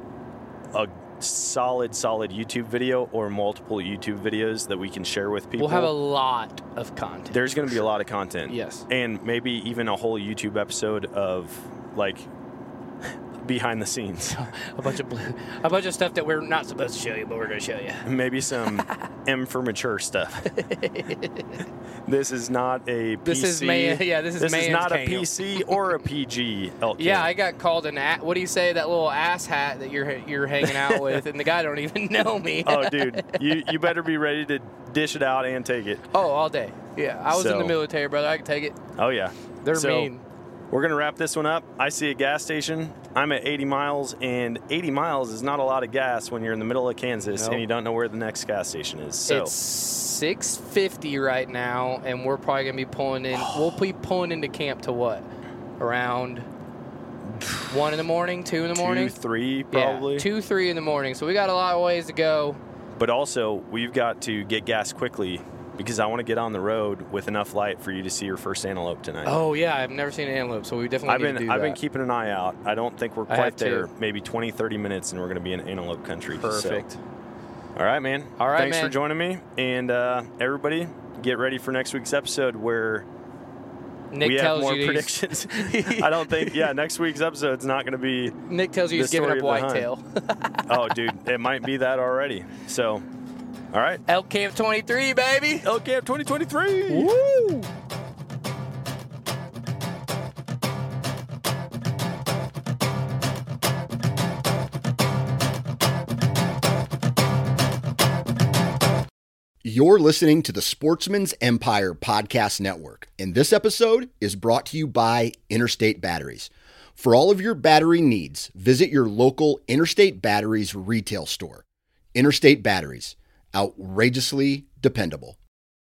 a solid, solid YouTube video or multiple YouTube videos that we can share with people. We'll have a lot of content. There's going to be a lot of content. Yes. And maybe even a whole YouTube episode of, like, behind the scenes. a bunch of blue, a bunch of stuff that we're not supposed to show you, but we're going to show you. Maybe some M for mature stuff. This is not a P C. This is man, yeah, this is This man's is not camp. a P C or a P G elk Yeah, camp. I got called an a- what do you say, that little ass hat that you're you're hanging out with, and the guy don't even know me. Oh, dude, you you better be ready to dish it out and take it. Oh, all day. Yeah, I was So- in the military, brother. I can take it. Oh yeah, They're so, mean. We're gonna wrap this one up. I see a gas station. I'm at eighty miles, and eighty miles is not a lot of gas when you're in the middle of Kansas Nope. and you don't know where the next gas station is. So It's six fifty right now, and we're probably gonna be pulling in. We'll be pulling into camp to what? Around one in the morning, two in the morning, two, three, probably. Yeah, two, three in the morning. So we got a lot of ways to go. But also, we've got to get gas quickly because I want to get on the road with enough light for you to see your first antelope tonight. Oh yeah, I've never seen an antelope, so we definitely I've need been to do I've that. been keeping an eye out. I don't think we're I quite have there. too. Maybe twenty, thirty minutes, and we're going to be in antelope country. So. Perfect. All right, man. All right, Thanks man. for joining me. And uh, everybody, get ready for next week's episode where Nick we have tells more you predictions. I don't think, yeah, next week's episode's not going to be Nick tells you the he's giving up story of the hunt. whitetail. Oh, dude, it might be that already. So, all right. Elk Camp twenty-three, baby. Elk Camp twenty twenty-three. Woo! You're listening to the Sportsman's Empire Podcast Network, and this episode is brought to you by Interstate Batteries. For all of your battery needs, visit your local Interstate Batteries retail store. Interstate Batteries, outrageously dependable.